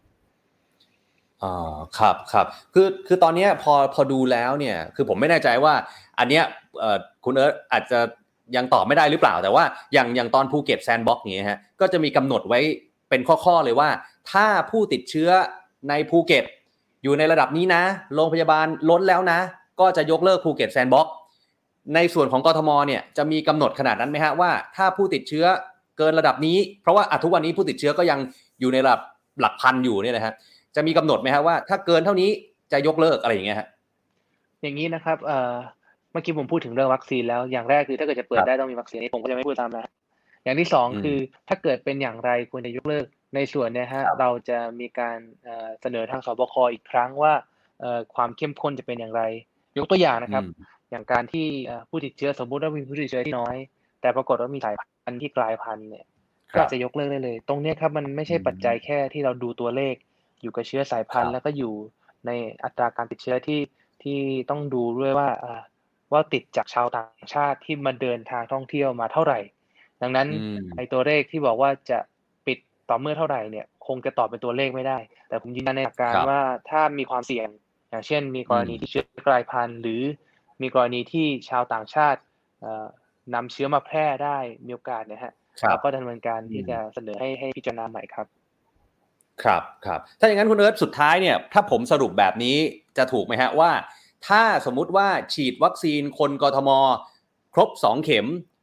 ครับคือตอนนี้พอดูแล้วเนี่ยคือผมไม่แน่ใจว่าอันเนี้ยคุณเอิร์ธอาจจะยังตอบไม่ได้หรือเปล่าแต่ว่าอย่างตอนภูเก็ตแซนด์บ็อกซ์นี้ฮะก็จะมีกำหนดไว้เป็นข้อเลยว่าถ้าผู้ติดเชื้อในภูเก็ตอยู่ในระดับนี้นะโรงพยาบาลล้นแล้วนะก็จะยกเลิกภูเก็ตแซนด์บ็อกซ์ในส่วนของกทมเนี่ยจะมีกำหนดขนาดนั้นไหมฮะว่าถ้าผู้ติดเชื้อเกินระดับนี้เพราะว่าทุกวันนี้ผู้ติดเชื้อก็ยังอยู่ในระดับหลักพันอยู่เนี่ยนะฮะจะมีกำหนดไหมฮะว่าถ้าเกินเท่านี้จะยกเลิกอะไรอย่างเงี้ยฮะอย่างนี้นะครับเมื่อกี้ผมพูดถึงเรื่องวัคซีนแล้วอย่างแรกคือถ้าเกิดจะเปิดได้ต้องมีวัคซีนนี่ผมก็จะไม่พูดตามนะอย่างที่2คือถ้าเกิดเป็นอย่างไรควรจะยกเลิกในส่วนเนี่ยฮะเราจะมีการเสนอทางสบคอีกครั้งว่าความเข้มข้นจะเป็นอย่างไรยกตัวอย่างนะครับอย่างการที่ผู้ติดเชื้อสมมุติว่ามีผู้ติดเชื้อที่น้อยแต่ปรากฏว่ามีสายพันธุ์ที่กลายพันธุ์เนี่ยก็จะยกเลิกได้เลยตรงนี้ครับมันไม่ใช่ปัจจัยแค่ที่เราดูตัวเลขอยู่กับเชื้อสายพันธุ์แล้วก็อยู่ในอัตราการติดเชื้อที่ต้องดูด้วยว่าติดจากชาวต่างชาติที่มาเดินทางท่องเที่ยวมาเท่าไหร่ดังนั้นไอ้ตัวเลขที่บอกว่าจะปิดต่อเมื่อเท่าไหร่เนี่ยคงจะตอบเป็นตัวเลขไม่ได้แต่ผมยืนยันในหลักการว่าถ้ามีความเสี่ยงอย่างเช่นมีกรณีที่เชื้อกลายพันธุ์หรือมีกรณีที่ชาวต่างชาตินำเชื้อมาแพร่ได้มีโอกาสนะฮะเราก็ดำเนินการที่จะเสนอให้พิจารณาใหม่ครับครับถ้าอย่างนั้นคุณเอิร์ธสุดท้ายเนี่ยถ้าผมสรุปแบบนี้จะถูกไหมฮะว่าถ้าสมมุติว่าฉีดวัคซีนคนกทมครบ2เข็ม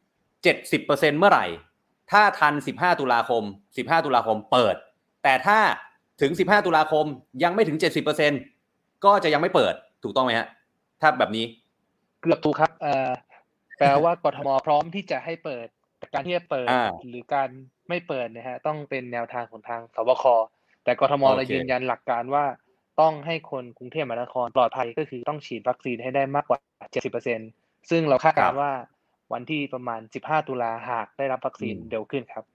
70% เมื่อไหร่ถ้าทัน15ตุลาคมเปิดแต่ถ้าถึง15ตุลาคมยังไม่ถึง 70% ก็จะยังไม่เปิดถูกต้องไหมฮะถ้าแบบนี้เกือบถูกครับแปลว่ากทมพร้อมที่จะให้เปิดการที่จะเปิดหรือการไม่เปิดนะฮะต้องเป็นแนวทางของทางสบคแต่กทมเรายืนยันหลักการว่าต้องให้คนกรุงเทพมหานครปลอดภัยก็คือต้องฉีดวัคซีนให้ได้มากกว่า 70% ซึ่งเราคาดการณ์ว่าวันที่ประมาณ15ตุลาหากได้รับวัคซีนเร็วขึ้นครับ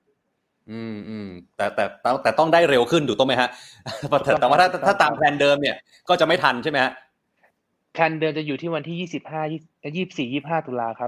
แต่ต้องได้เร็วขึ้นถูกต้องไหมฮะแต่ว่าถ้าตามแผนเดิมเนี่ยก็จะไม่ทันใช่ไหมฮะแผนเดิมจะอยู่ที่วันที่24-25ตุลาครับ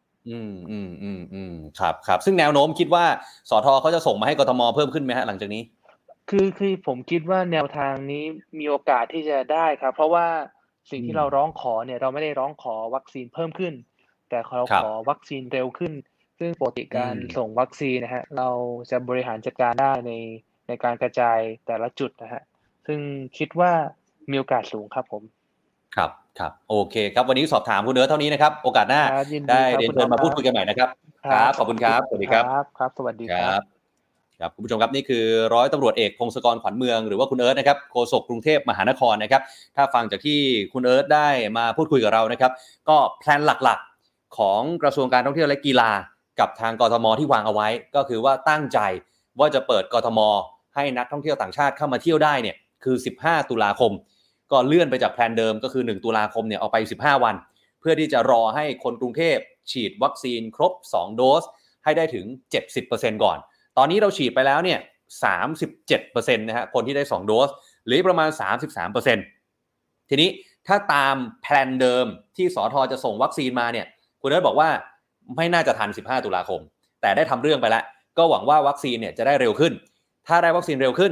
ครับซึ่งแนวโน้มคิดว่าสทเขาจะส่งมาให้กทมเพิ่มขึ้นไหมฮะหลังจากนี้คือผมคิดว่าแนวทางนี้มีโอกาสที่จะได้ครับเพราะว่าสิ่งที่เราร้องขอเนี่ยเราไม่ได้ร้องขอวัคซีนเพิ่มขึ้นแต่เราขอวัคซีนเร็วขึ้นซึ่งปกติการส่งวัคซีนนะฮะเราจะบริหารจัดการได้ในการกระจายแต่ละจุดนะฮะซึ่งคิดว่ามีโอกาสสูงครับผมครับโอเคครับวันนี้สอบถามคุณเอิร์ธเท่านี้นะครับโอกาสหน้าได้เรียนเชิญมาพูดคุยกันใหม่นะครับครับขอบคุณครับสวัสดีครับครับสวัสดีครับคุณผู้ชมครับนี่คือร้อยตำรวจเอกพงศกรขวัญเมืองหรือว่าคุณเอิร์ธนะครับโฆษกกรุงเทพมหานครนะครับถ้าฟังจากที่คุณเอิร์ธได้มาพูดคุยกับเรานะครับก็แพลนหลักๆของกระทรวงการท่องเที่ยวและกีฬากับทางกทมที่วางเอาไว้ก็คือว่าตั้งใจว่าจะเปิดกทมให้นักท่องเที่ยวต่างชาติเข้ามาเที่ยวได้เนี่ยคือ15ตุลาคมก็เลื่อนไปจากแพลนเดิมก็คือ1ตุลาคมเนี่ยเอาไป15วันเพื่อที่จะรอให้คนกรุงเทพฉีดวัคซีนครบ2โดสให้ได้ถึง 70% ก่อนตอนนี้เราฉีดไปแล้วเนี่ย 37% นะฮะคนที่ได้2โดสหรือประมาณ 33% ทีนี้ถ้าตามแพลนเดิมที่สทจะส่งวัคซีนมาเนี่ยคุณเอิร์ธบอกว่าไม่น่าจะทัน15ตุลาคมแต่ได้ทำเรื่องไปแล้วก็หวังว่าวัคซีนเนี่ยจะได้เร็วขึ้นถ้าได้วัคซีนเร็วขึ้น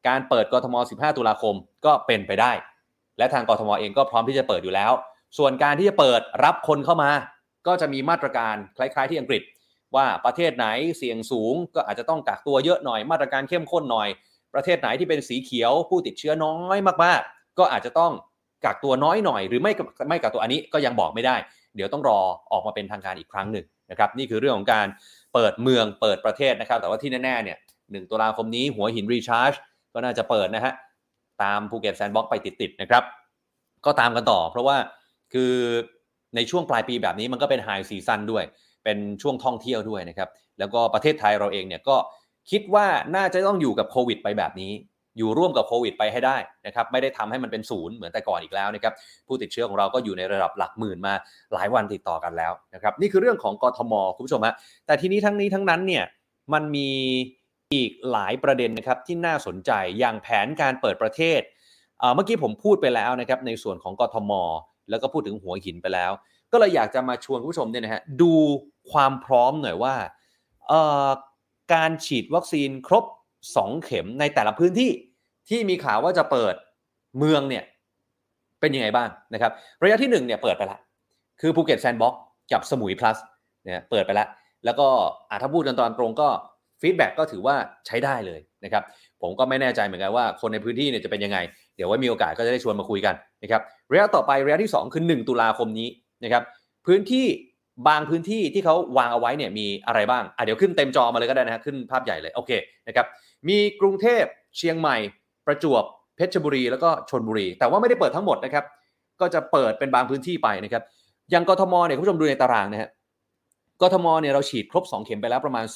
การเปิดกทม15ตุลาคมก็เป็นไปได้และทางกทมเองก็พร้อมที่จะเปิดอยู่แล้วส่วนการที่จะเปิดรับคนเข้ามาก็จะมีมาตรการคล้ายๆที่อังกฤษว่าประเทศไหนเสี่ยงสูงก็อาจจะต้องกักตัวเยอะหน่อยมาตรการเข้มข้นหน่อยประเทศไหนที่เป็นสีเขียวผู้ติดเชื้อน้อยมากๆก็อาจจะต้องกักตัวน้อยหน่อยหรือไม่กักตัวอันนี้ก็ยังบอกไม่ได้เดี๋ยวต้องรอออกมาเป็นทางการอีกครั้งหนึ่งนะครับนี่คือเรื่องของการเปิดเมืองเปิดประเทศนะครับแต่ว่าที่แน่ๆเนี่ย1ตุลาคมนี้หัวหินรีชาร์จก็น่าจะเปิดนะฮะตามภูเก็ตแซนด์บ็อกซ์ไปติดๆนะครับก็ตามกันต่อเพราะว่าคือในช่วงปลายปีแบบนี้มันก็เป็นไฮซีซั่นด้วยเป็นช่วงท่องเที่ยวด้วยนะครับแล้วก็ประเทศไทยเราเองเนี่ยก็คิดว่าน่าจะต้องอยู่กับโควิดไปแบบนี้อยู่ร่วมกับโควิดไปให้ได้นะครับไม่ได้ทำให้มันเป็นศูนย์เหมือนแต่ก่อนอีกแล้วนะครับผู้ติดเชื้อของเราก็อยู่ในระดับหลักหมื่นมาหลายวันติดต่อกันแล้วนะครับนี่คือเรื่องของกทมคุณผู้ชมฮะแต่ทีนี้ทั้งนี้ทั้งนั้นเนี่ยมันมีอีกหลายประเด็นนะครับที่น่าสนใจอย่างแผนการเปิดประเทศเมื่อกี้ผมพูดไปแล้วนะครับในส่วนของกทมแล้วก็พูดถึงหัวหินไปแล้วก็เลยอยากจะมาชวนคุณผู้ชมเนี่ยนะฮะดูความพร้อมหน่อยว่าการฉีดวัคซีนครบ2เข็มในแต่ละพื้นที่ที่มีข่าวว่าจะเปิดเมืองเนี่ยเป็นยังไงบ้างนะครับระยะที่1เนี่ยเปิดไปแล้วคือภูเก็ตแซนด์บ็อกซ์กับสมุยพลัสเนี่ยเปิดไปแล้วก็ถ้าพูดกันตอนตรงก็ฟีดแบ็กก็ถือว่าใช้ได้เลยนะครับผมก็ไม่แน่ใจเหมือนกันว่าคนในพื้นที่เนี่ยจะเป็นยังไงเดี๋ยวไว้มีโอกาสก็จะได้ชวนมาคุยกันนะครับระยะต่อไประยะที่2คือ1ตุลาคมนี้นะครับพื้นที่บางพื้นที่ที่เขาวางเอาไว้เนี่ยมีอะไรบ้างเดี๋ยวขึ้นเต็มจอมาเลยก็ได้นะฮะขึ้นภาพใหญ่เลยโอเคนะครับมีกรุงเทพเชียงใหม่ประจวบเพชรบุรีแล้วก็ชลบุรีแต่ว่าไม่ได้เปิดทั้งหมดนะครับก็จะเปิดเป็นบางพื้นที่ไปนะครับอย่างกทมเนี่ยคุณผู้ชมดูในตารางนะฮะกทมเนี่ยเราฉีดครบ2เข็มไปแล้วประมาณ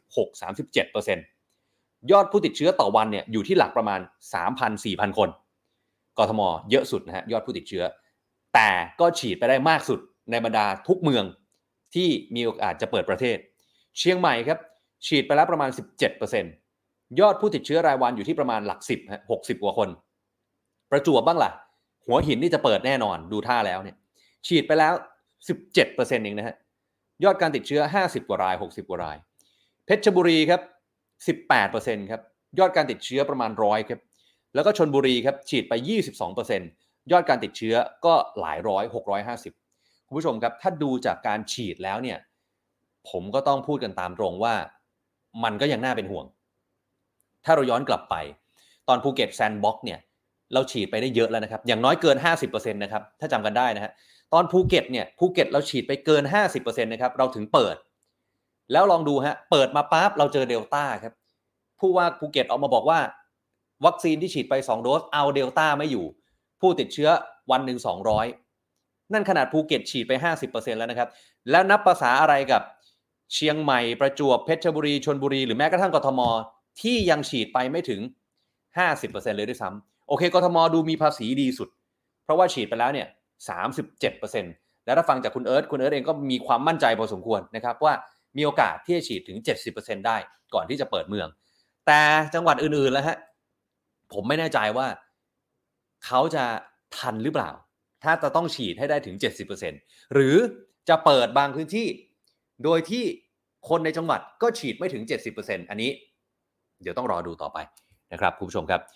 36-37% ยอดผู้ติดเชื้อต่อวันเนี่ยอยู่ที่หลักประมาณ 3,000-4,000 คนกทมเยอะสุดนะฮะยอดผู้ติดเชื้อแต่ก็ฉีดไปได้มากสุดในบรรดาทุกเมืองที่มีโอกาสจะเปิดประเทศเชียงใหม่ครับฉีดไปแล้วประมาณ 17%ยอดผู้ติดเชื้อรายวันอยู่ที่ประมาณหลัก10ฮะ60กว่าคนประจวบบ้างล่ะหัวหินนี่จะเปิดแน่นอนดูท่าแล้วเนี่ยฉีดไปแล้ว 17% เองนะฮะยอดการติดเชื้อ50กว่าราย60กว่ารายเพชรบุรีครับ 18% ครับยอดการติดเชื้อประมาณ100ครับแล้วก็ชลบุรีครับฉีดไป 22% ยอดการติดเชื้อก็หลายร้อย650คุณผู้ชมครับถ้าดูจากการฉีดแล้วเนี่ยผมก็ต้องพูดกันตามตรงว่ามันก็ยังน่าเป็นห่วงถ้าเราย้อนกลับไปตอนภูเก็ตแซนด์บ็อกซ์เนี่ยเราฉีดไปได้เยอะแล้วนะครับอย่างน้อยเกิน 50% นะครับถ้าจำกันได้นะฮะตอนภูเก็ตเนี่ยภูเก็ตเราฉีดไปเกิน 50% นะครับเราถึงเปิดแล้วลองดูฮะเปิดมาปั๊บเราเจอเดลต้าครับผู้ว่าภูเก็ตออกมาบอกว่าวัคซีนที่ฉีดไป2โดสเอาเดลต้าไม่อยู่ผู้ติดเชื้อวันนึง200นั่นขนาดภูเก็ตฉีดไป 50% แล้วนะครับแล้วนับภาษาอะไรกับเชียงใหม่ประจวบเพชรบุรีชลบุรีหรือแม้กระทั่งกทมที่ยังฉีดไปไม่ถึง 50% เลยด้วยซ้ำโอเคกทมดูมีภาษีดีสุดเพราะว่าฉีดไปแล้วเนี่ย 37% แล้วถ้าฟังจากคุณเอิร์ธเองก็มีความมั่นใจพอสมควรนะครับว่ามีโอกาสที่จะฉีดถึง 70% ได้ก่อนที่จะเปิดเมืองแต่จังหวัดอื่นๆแล้วฮะผมไม่แน่ใจว่าเขาจะทันหรือเปล่าถ้าจะต้องฉีดให้ได้ถึง 70% หรือจะเปิดบางพื้นที่โดยที่คนในจังหวัดก็ฉีดไม่ถึง 70% อันนี้เดี๋ยวต้องรอดูต่อไปนะครับคุณผู้ชมครับ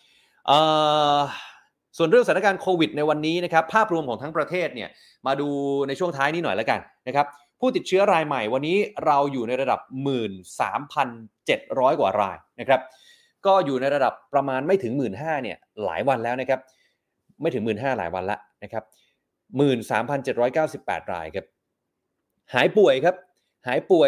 ส่วนเรื่องสถานการณ์โควิดในวันนี้นะครับภาพรวมของทั้งประเทศเนี่ยมาดูในช่วงท้ายนี้หน่อยแล้วกันนะครับผู้ติดเชื้อรายใหม่วันนี้เราอยู่ในระดับ 13,700 กว่ารายนะครับก็อยู่ในระดับประมาณไม่ถึง 15,000 เนี่ยหลายวันแล้วนะครับไม่ถึง 15,000 หลายวันแล้วนะครับ 13,798 รายครับหายป่วยครับหายป่วย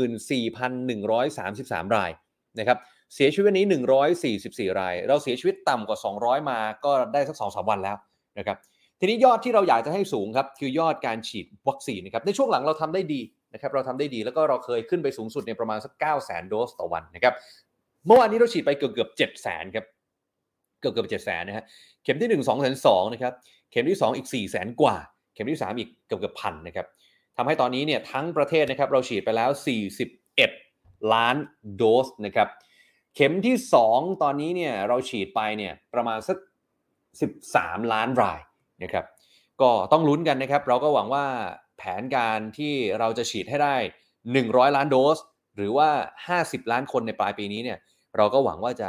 14,133 รายนะครับเสียชีวิตวันนี้144รายเราเสียชีวิตต่ำกว่า200มาก็ได้สัก 2-3 วันแล้วนะครับทีนี้ยอดที่เราอยากจะให้สูงครับคือยอดการฉีดวัคซีนนะครับในช่วงหลังเราทำได้ดีนะครับเราทำได้ดีแล้วก็เราเคยขึ้นไปสูงสุดในประมาณสัก 900,000 โดสต่อวันนะครับเมื่อวานนี้เราฉีดไปเกือบ 700,000 ครับเกือบ 700,000 นะฮะเข็มที่1 2,200,000 นะครับเข็มที่2อีก 400,000 กว่าเข็มที่3อีกเกือบ 1,000 นะครับทำให้ตอนนี้เนี่ยทั้งประเทศนะครับเราฉีดไปแล้ว41ล้านโดสนะครับเข็มที่2ตอนนี้เนี่ยเราฉีดไปเนี่ยประมาณสัก13ล้านรายนะครับก็ต้องลุ้นกันนะครับเราก็หวังว่าแผนการที่เราจะฉีดให้ได้100ล้านโดสหรือว่า50ล้านคนในปลายปีนี้เนี่ยเราก็หวังว่าจะ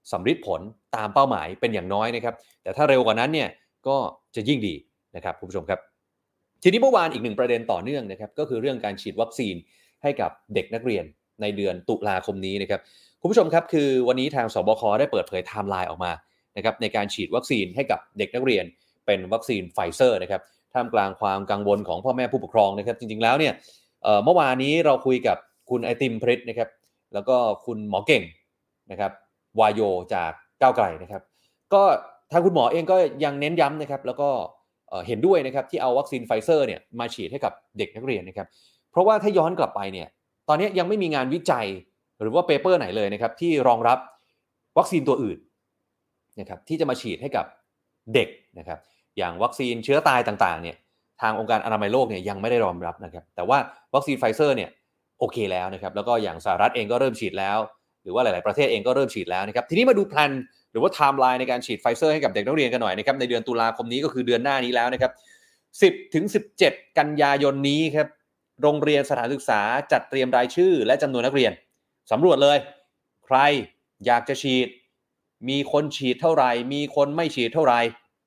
สำเร็จผลตามเป้าหมายเป็นอย่างน้อยนะครับแต่ถ้าเร็วกว่านั้นเนี่ยก็จะยิ่งดีนะครับคุณผู้ชมครับทีนี้เมื่อวานอีกหนึ่งประเด็นต่อเนื่องนะครับก็คือเรื่องการฉีดวัคซีนให้กับเด็กนักเรียนในเดือนตุลาคมนี้นะครับคุณผู้ชมครับคือวันนี้ทางสบคได้เปิดเผยไทม์ไลน์ออกมานะครับในการฉีดวัคซีนให้กับเด็กนักเรียนเป็นวัคซีนไฟเซอร์นะครับท่ามกลางความกังวลของพ่อแม่ผู้ปกครองนะครับจริงๆแล้วเนี่ยเมื่อวานนี้เราคุยกับคุณไอติมพริตนะครับแล้วก็คุณหมอเก่งนะครับวายโยจากก้าวไกลนะครับก็ทางคุณหมอเองก็ยังเน้นย้ำนะครับแล้วก็เห็นด้วยนะครับที่เอาวัคซีนไฟเซอร์เนี่ยมาฉีดให้กับเด็กนักเรียนนะครับเพราะว่าถ้าย้อนกลับไปเนี่ยตอนนี้ยังไม่มีงานวิจัยหรือว่าเปเปอร์ไหนเลยนะครับที่รองรับวัคซีนตัวอื่นนะครับที่จะมาฉีดให้กับเด็กนะครับอย่างวัคซีนเชื้อตายต่างๆเนี่ยทางองค์การอนามัยโลกเนี่ยยังไม่ได้รองรับนะครับแต่ว่าวัคซีนไฟเซอร์เนี่ยโอเคแล้วนะครับแล้วก็อย่างสหรัฐเองก็เริ่มฉีดแล้วหรือว่าหลายๆประเทศเองก็เริ่มฉีดแล้วนะครับทีนี้มาดูแพลนหรือว่าไทม์ไลน์ในการฉีดไฟเซอร์ให้กับเด็กนักเรียนกันหน่อยนะครับในเดือนตุลาคมนี้ก็คือเดือนหน้านี้แล้วนะครับ10 ถึง 17 กันยายนนี้ครับโรงเรียนสถานศึกษาจัดเตรียมรายชื่อและจำนวนนักเรียนสำรวจเลยใครอยากจะฉีดมีคนฉีดเท่าไหร่มีคนไม่ฉีดเท่าไหร่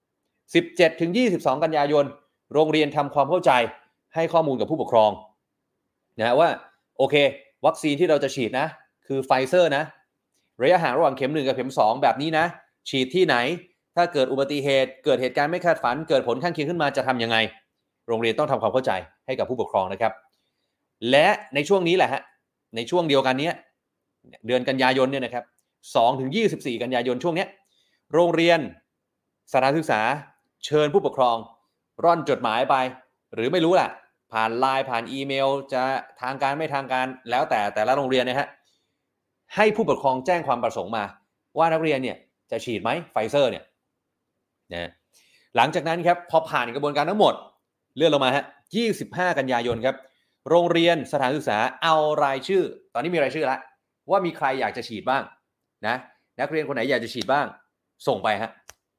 17 ถึง 22 กันยายนโรงเรียนทำความเข้าใจให้ข้อมูลกับผู้ปกครองนะว่าโอเควัคซีนที่เราจะฉีดนะคือไฟเซอร์นะระยะห่างระหว่างเข็ม1กับเข็ม2แบบนี้นะฉีดที่ไหนถ้าเกิดอุบัติเหตุเกิดเหตุการณ์ไม่คาดฝันเกิดผลข้างเคียงขึ้นมาจะทำยังไงโรงเรียนต้องทำความเข้าใจให้กับผู้ปกครองนะครับและในช่วงนี้แหละฮะในช่วงเดียวกันนี้เดือนกันยายนเนี่ยนะครับ2 ถึง 24 กันยายนช่วงนี้โรงเรียนสถานศึกษาเชิญผู้ปกครองร่อนจดหมายไปหรือไม่รู้แหละผ่านไลน์ผ่านอีเมลจะทางการไม่ทางการแล้วแต่ละโรงเรียนนะฮะให้ผู้ปกครองแจ้งความประสงค์มาว่านักเรียนเนี่ยจะฉีดไหมไฟเซอร์เนี่ยนะหลังจากนั้นครับพอผ่านกระบวนการทั้งหมดเลื่อนลงมาฮะ25 กันยายนครับโรงเรียนสถานศึกษาเอารายชื่อตอนนี้มีรายชื่อแล้วว่ามีใครอยากจะฉีดบ้างนะนักเรียนคนไหนอยากจะฉีดบ้างส่งไปฮะ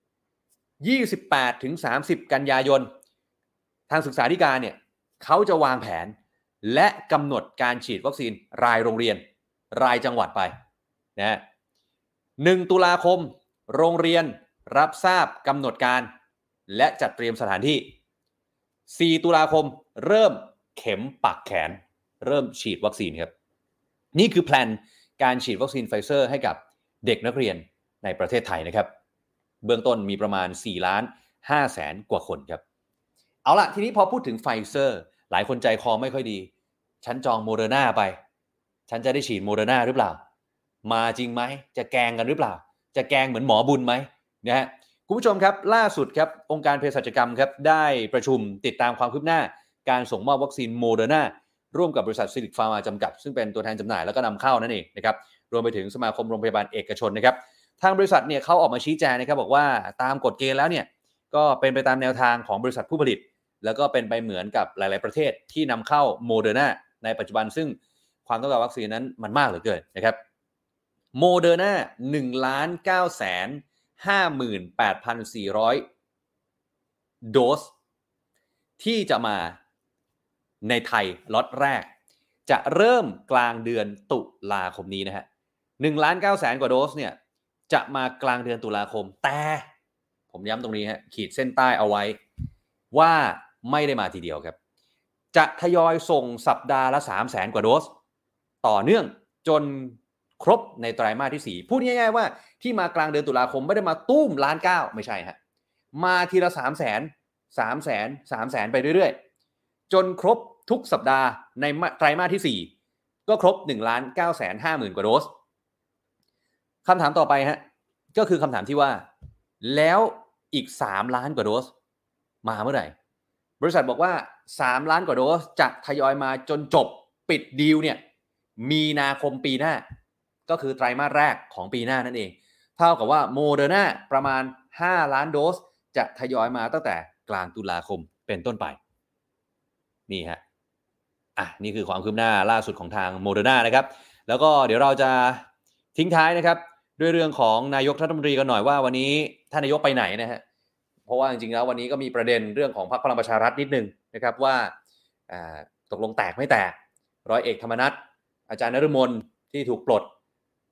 28 ถึง 30 กันยายนทางศึกษาธิการเนี่ยเขาจะวางแผนและกำหนดการฉีดวัคซีนรายโรงเรียนรายจังหวัดไปนะ1 ตุลาคมโรงเรียนรับทราบกำหนดการและจัดเตรียมสถานที่4 ตุลาคมเริ่มเข็มปักแขนเริ่มฉีดวัคซีนครับนี่คือแพลนการฉีดวัคซีนไฟเซอร์ให้กับเด็กนักเรียนในประเทศไทยนะครับเบื้องต้นมีประมาณ 4,500,000 กว่าคนครับเอาล่ะทีนี้พอพูดถึงไฟเซอร์หลายคนใจคอไม่ค่อยดีฉันจองโมเดอร์นาไปฉันจะได้ฉีดโมเดอร์นาหรือเปล่ามาจริงไหมจะแกล้งกันหรือเปล่าจะแกล้งเหมือนหมอบุญไหมนะฮะคุณผู้ชมครับล่าสุดครับองค์การเภสัชกรรมครับได้ประชุมติดตามความคืบหน้าการส่งมอบวัคซีนโมเดอร์นาร่วมกับบริษัทซิลิคฟาร์มาจำกัดซึ่งเป็นตัวแทนจำหน่ายแล้วก็นำเข้านั่นเองนะครับรวมไปถึงสมาคมโรงพยาบาลเอกชนนะครับทางบริษัทเนี่ยเขาออกมาชี้แจงนะครับบอกว่าตามกฎเกณฑ์แล้วเนี่ยก็เป็นไปตามแนวทางของบริษัทผู้ผลิตแล้วก็เป็นไปเหมือนกับหลายๆประเทศที่นำเข้าโมเดอร์นาในปัจจุบันซึ่งความต้องการวัคซีนนั้นมันมากเหลือเกินนะครับโมเดอร์นา1,958,400 โดสที่จะมาในไทยล็อตแรกจะเริ่มกลางเดือนตุลาคมนี้นะฮะ 1,900,000 กว่าโดสเนี่ยจะมากลางเดือนตุลาคมแต่ผมย้ำตรงนี้ฮะขีดเส้นใต้เอาไว้ว่าไม่ได้มาทีเดียวครับจะทยอยส่งสัปดาห์ละ 300,000 กว่าโดสต่อเนื่องจนครบในไตรมาสที่4พูดง่ายๆว่าที่มากลางเดือนตุลาคมไม่ได้มาตุ้ม1,900,000ไม่ใช่ฮะมาทีละ 300,000 ไปเรื่อยๆจนครบทุกสัปดาห์ในไตรมาสที่4ก็ครบ 1,950,000 กว่าโดสคำถามต่อไปฮะก็คือคำถามที่ว่าแล้วอีก3 ล้านกว่าโดสมาเมื่อไหร่บริษัทบอกว่า3 ล้านกว่าโดสจะทยอยมาจนจบปิดดีลเนี่ยมีนาคมปีหน้าก็คือไตรมาสแรกของปีหน้านั่นเองเท่ากับว่าโมเดอร์นาประมาณ5 ล้านโดสจะทยอยมาตั้งแต่กลางตุลาคมเป็นต้นไปนี่ฮะนี่คือความคืบหน้าล่าสุดของทางโมเดอร์นานะครับแล้วก็เดี๋ยวเราจะทิ้งท้ายนะครับด้วยเรื่องของนายกรัฐมนตรีกันหน่อยว่าวันนี้ท่านนายกไปไหนนะฮะเพราะว่าจริงๆแล้ววันนี้ก็มีประเด็นเรื่องของพรรคพลังประชารัฐนิดนึงนะครับว่าตกลงแตกไม่แตกร้อยเอกธรรมนัสอาจารย์นฤมลที่ถูกปลด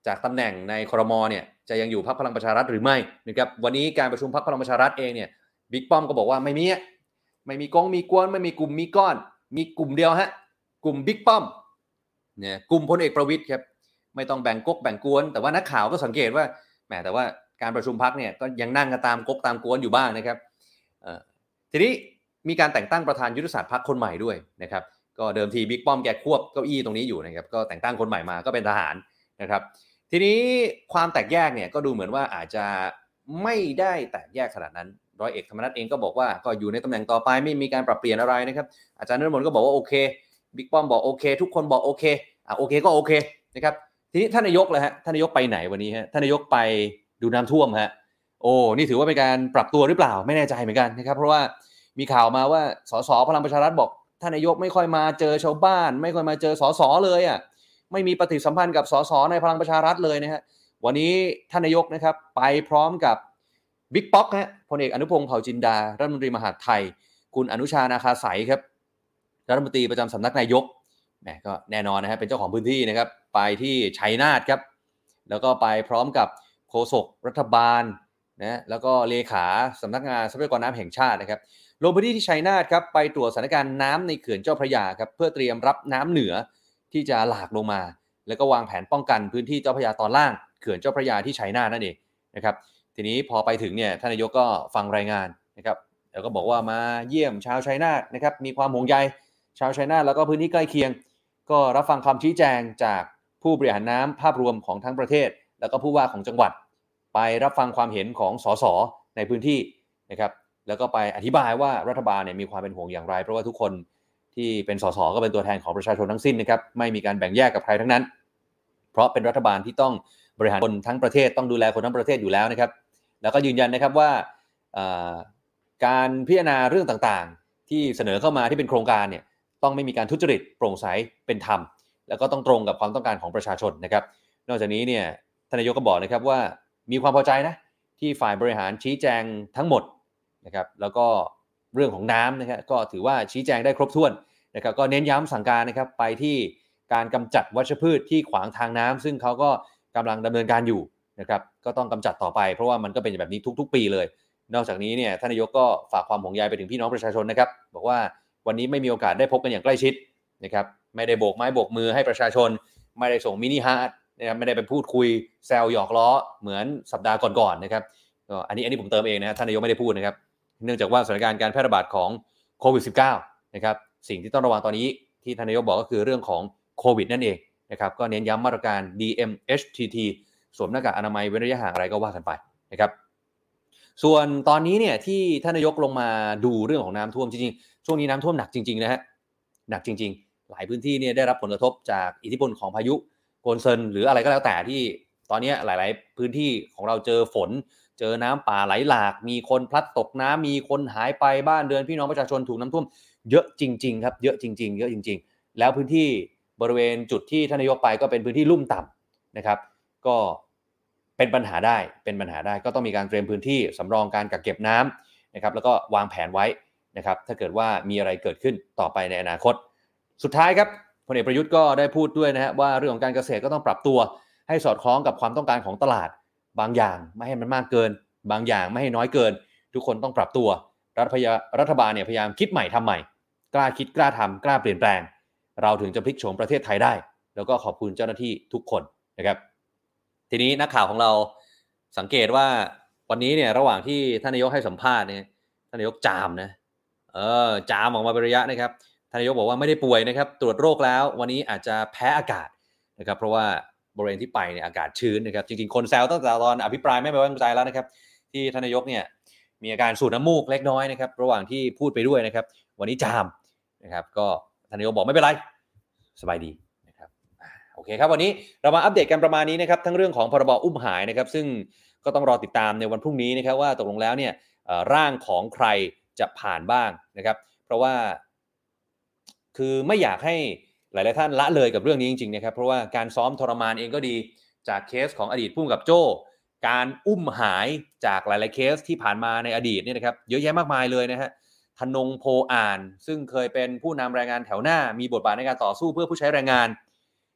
จากตำแหน่งในครม.เนี่ยจะยังอยู่พรรคพลังประชารัฐหรือไม่นะครับวันนี้การประชุมพรรคพลังประชารัฐเองเนี่ยบิ๊กป้อมก็บอกว่าไม่มีกองมีกวนไม่มีกลุ่มมีก้อนมีกลุ่มเดียวฮะกลุ่มบิ๊กป้อมเนี่ยกลุ่มพลเอกประวิตรครับไม่ต้องแบ่งก๊กแบ่งกวนแต่ว่านักข่าวก็สังเกตว่าแหมแต่ว่าการประชุมพรรคเนี่ยก็ยังนั่งกันตามก๊กตามกวนอยู่บ้างนะครับทีนี้มีการแต่งตั้งประธานยุทธศาสตร์พรรคคนใหม่ด้วยนะครับก็เดิมทีบิ๊กป้อมแกควบเก้าอี้ตรงนี้อยู่นะครับก็แต่งตั้งคนใหม่มาก็เป็นทหารนะครับทีนี้ความแตกแยกเนี่ยก็ดูเหมือนว่าอาจจะไม่ได้แตกแยกขนาดนั้นร้อยเอกธรรมนัสเองก็บอกว่าก็อยู่ในตำแหน่งต่อไปไม่มีการปรับเปลี่ยนอะไรนะครับอาจารย์นฤมลก็บอกว่าโอเคบิ๊กป้อมบอกโอเคทุกคนบอกโอเคโอเคก็โอเคนะครับทีนี้ท่านนายกเลยฮะท่านนายกไปไหนวันนี้ฮะท่านนายกไปดูน้ำท่วมฮะโอ้นี่ถือว่าเป็นการปรับตัวหรือเปล่าไม่แน่ใจเหมือนกันนะครับเพราะว่ามีข่าวมาว่าสสพลังประชารัฐบอกท่านนายกไม่ค่อยมาเจอชาวบ้านไม่ค่อยมาเจอสสเลยไม่มีปฏิสัมพันธ์กับสสในพลังประชารัฐเลยนะฮะวันนี้ท่านนายกนะครับไปพร้อมกับบิ๊กป๊อกฮะพลเอกอนุพงษ์เผ่าจินดารัฐมนตรีมหาดไทยคุณอนุชานาคาสายครับรัฐมนตรีประจำสำนักนายกก็แน่นอนนะฮะเป็นเจ้าของพื้นที่นะครับไปที่ชัยนาทครับแล้วก็ไปพร้อมกับโฆษกรัฐบาลนะแล้วก็เลขาสำนักงานทรัพยากรน้ำแห่งชาตินะครับลงพื้นที่ที่ชัยนาทครับไปตรวจสถานการณ์น้ำในเขื่อนเจ้าพระยาครับเพื่อเตรียมรับน้ำเหนือที่จะหลากลงมาแล้วก็วางแผนป้องกันพื้นที่เจ้าพระยาตอนล่างเขื่อนเจ้าพระยาที่ชัยนาทนั่นเองนะครับทีนี้พอไปถึงเนี่ยท่านนายกก็ฟังรายงานนะครับแล้วก็บอกว่ามาเยี่ยมชาวชัยนาทนะครับมีความห่วงใยชาวชัยนาทแล้วก็พื้นที่ใกล้เคียงก็รับฟังคำชี้แจงจากผู้บริหารน้ำภาพรวมของทั้งประเทศแล้วก็ผู้ว่าของจังหวัดไปรับฟังความเห็นของสสในพื้นที่นะครับแล้วก็ไปอธิบายว่ารัฐบาลเนี่ยมีความเป็นห่วงอย่างไรเพราะว่าทุกคนที่เป็นสสก็เป็นตัวแทนของประชาชนทั้งสิ้นนะครับไม่มีการแบ่งแยกกับใครทั้งนั้นเพราะเป็นรัฐบาลที่ต้องบริหารคนทั้งประเทศต้องดูแลคนทั้งประเทศอยู่แล้วนะครับแล้วก็ยืนยันนะครับว่าการพิจารณาเรื่องต่างๆที่เสนอเข้ามาที่เป็นโครงการเนี่ยต้องไม่มีการทุจริตโปร่งใสเป็นธรรมแล้วก็ต้องตรงกับความต้องการของประชาชนนะครับนอกจากนี้เนี่ยท่านนายกก็บอกนะครับว่ามีความพอใจนะที่ฝ่ายบริหารชี้แจงทั้งหมดนะครับแล้วก็เรื่องของน้ำนะครับก็ถือว่าชี้แจงได้ครบถ้วนนะครับก็เน้นย้ำสั่งการนะครับไปที่การกำจัดวัชพืชที่ขวางทางน้ำซึ่งเขาก็กำลังดำเนินการอยู่นะครับก็ต้องกำจัดต่อไปเพราะว่ามันก็เป็นแบบนี้ทุกๆปีเลยนอกจากนี้เนี่ยท่านนายกก็ฝากความห่วงใยไปถึงพี่น้องประชาชนนะครับบอกว่าวันนี้ไม่มีโอกาสได้พบกันอย่างใกล้ชิดนะครับไม่ได้โบกไม้โบกมือให้ประชาชนไม่ได้ส่งมินิฮาร์ทนะครับไม่ได้ไปพูดคุยแซวหยอกล้อเหมือนสัปดาห์ก่อนๆนะครับก็อันนี้ผมเติมเองนะท่านนายกไม่ได้พูดนะครับเนื่องจากว่าสถานการณ์การแพร่ระบาดของโควิด -19 นะครับสิ่งที่ต้องระวังตอนนี้ที่ท่านนายกบอกก็คือเรื่องของโควิดนั่นเองนะครับก็เน้นย้ำมาตรการ DMHTT สวมหน้ากากอนามัยเว้นระยะห่างอะไรก็ว่ากันไปนะครับส่วนตอนนี้เนี่ยที่ท่านนายกลงมาดูเรื่องของน้ำท่วมจริงๆช่วงนี้น้ำท่วมหนักจริงๆนะฮะหนักจริงๆหลายพื้นที่เนี่ยได้รับผลกระทบจากอิทธิพลของพายุโกนเซินหรืออะไรก็แล้วแต่ที่ตอนนี้หลายๆพื้นที่ของเราเจอฝนเจอน้ำป่าไหลหลากมีคนพลัดตกน้ำมีคนหายไปบ้านเรือนพี่น้องประชาชนถูกน้ำท่วมเยอะจริงๆครับเยอะจริงๆแล้วพื้นที่บริเวณจุดที่ท่านนายกไปก็เป็นพื้นที่ลุ่มต่ำนะครับก็เป็นปัญหาได้ก็ต้องมีการเตรียมพื้นที่สำรองการกักเก็บน้ำนะครับแล้วก็วางแผนไว้นะครับถ้าเกิดว่ามีอะไรเกิดขึ้นต่อไปในอนาคตสุดท้ายครับพลเอกประยุทธ์ก็ได้พูดด้วยนะฮะว่าเรื่องของการเกษตรก็ต้องปรับตัวให้สอดคล้องกับความต้องการของตลาดบางอย่างไม่ให้มันมากเกินบางอย่างไม่ให้น้อยเกินทุกคนต้องปรับตัวรัฐบาลเนี่ยพยายามคิดใหม่ทำใหม่กล้าคิดกล้าทำกล้าเปลี่ยนแปลงเราถึงจะพลิกโฉมประเทศไทยได้แล้วก็ขอบคุณเจ้าหน้าที่ทุกคนนะครับทีนี้นักข่าวของเราสังเกตว่าวันนี้เนี่ยระหว่างที่ท่านนายกให้สัมภาษณ์เนี่ยท่านนายกจามนะจามออกมาเป็นระยะนะครับท่านนายกบอกว่าไม่ได้ป่วยนะครับตรวจโรคแล้ววันนี้อาจจะแพ้อากาศนะครับเพราะว่าบริเวณที่ไปเนี่ยอากาศชื้นนะครับจริงๆคนแซวตั้งแต่ตอนอภิปรายไม่ไว้วางใจแล้วนะครับที่ท่านนายกเนี่ยมีอาการสูดน้ำมูกเล็กน้อยนะครับระหว่างที่พูดไปด้วยนะครับวันนี้จามนะครับก็ท่านนายกบอกไม่เป็นไรสบายดีนะครับโอเคครับวันนี้เรามาอัปเดตกันประมาณนี้นะครับทั้งเรื่องของพรบอุ้มหายนะครับซึ่งก็ต้องรอติดตามในวันพรุ่งนี้นะครับว่าตกลงแล้วเนี่ยร่างของใครจะผ่านบ้างนะครับเพราะว่าคือไม่อยากให้หลายๆท่านละเลยกับเรื่องนี้จริงๆนะครับเพราะว่าการซ้อมทรมานเองก็ดีจากเคสของอดีตผู้กำกับโจ้การอุ้มหายจากหลายๆเคสที่ผ่านมาในอดีตเนี่ยนะครับเยอะแยะมากมายเลยนะฮะธนงโพอ่านซึ่งเคยเป็นผู้นำแรงงานแถวหน้ามีบทบาทในการต่อสู้เพื่อผู้ใช้แรงงาน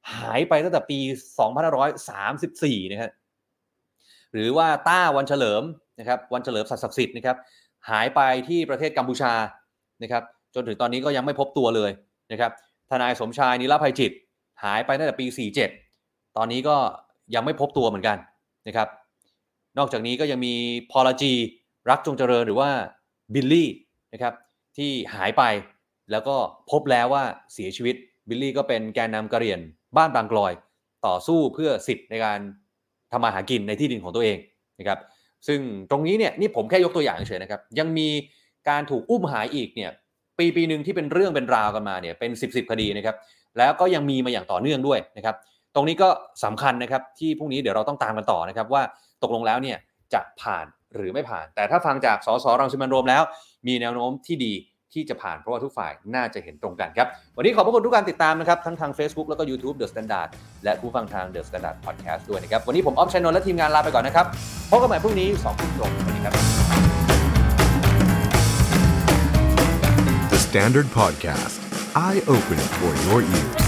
หายไปตั้งแต่ปี2534นะครับหรือว่าต้าวันเฉลิมนะครับวันเฉลิมสัตย์ศักดิ์สิทธิ์นะครับหายไปที่ประเทศกัมพูชานะครับจนถึงตอนนี้ก็ยังไม่พบตัวเลยนะครับทนายสมชายนิรภัยจิตหายไปตั้งแต่ปี47ตอนนี้ก็ยังไม่พบตัวเหมือนกันนะครับนอกจากนี้ก็ยังมีพอลจีรักจงเจริญหรือว่าบิลลี่นะครับที่หายไปแล้วก็พบแล้วว่าเสียชีวิตบิลลี่ก็เป็นแกนนำกะเหรี่ยงบ้านบางกลอยต่อสู้เพื่อสิทธิ์ในการทำมาหากินในที่ดินของตัวเองนะครับซึ่งตรงนี้เนี่ยนี่ผมแค่ยกตัวอย่างเฉยๆนะครับยังมีการถูกอุ้มหายอีกเนี่ยปีนึงที่เป็นเรื่องเป็นราวกันมาเนี่ยเป็น10คดีนะครับแล้วก็ยังมีมาอย่างต่อเนื่องด้วยนะครับตรงนี้ก็สำคัญนะครับที่พรุ่งนี้เดี๋ยวเราต้องตามกันต่อนะครับว่าตกลงแล้วเนี่ยจะผ่านหรือไม่ผ่านแต่ถ้าฟังจากสสรังสิมันต์โรมแล้วมีแนวโน้มที่ดีที่จะผ่านเพราะว่าทุกฝ่ายน่าจะเห็นตรงกันครับวันนี้ขอบพระคุณทุกการติดตามนะครับทั้งทาง Facebook แล้วก็ YouTube The Standard และผู้ฟังทาง The Standard Podcast ด้วยนะครับวันนี้ผมอ๊อฟชัยนนท์และทีมงานลาไปก่อนนะครับพบกันใหม่พรุ่งนี้ 20:00 น.ตรงสวัสดีครับ The Standard Podcast Eye Opening for Your Ears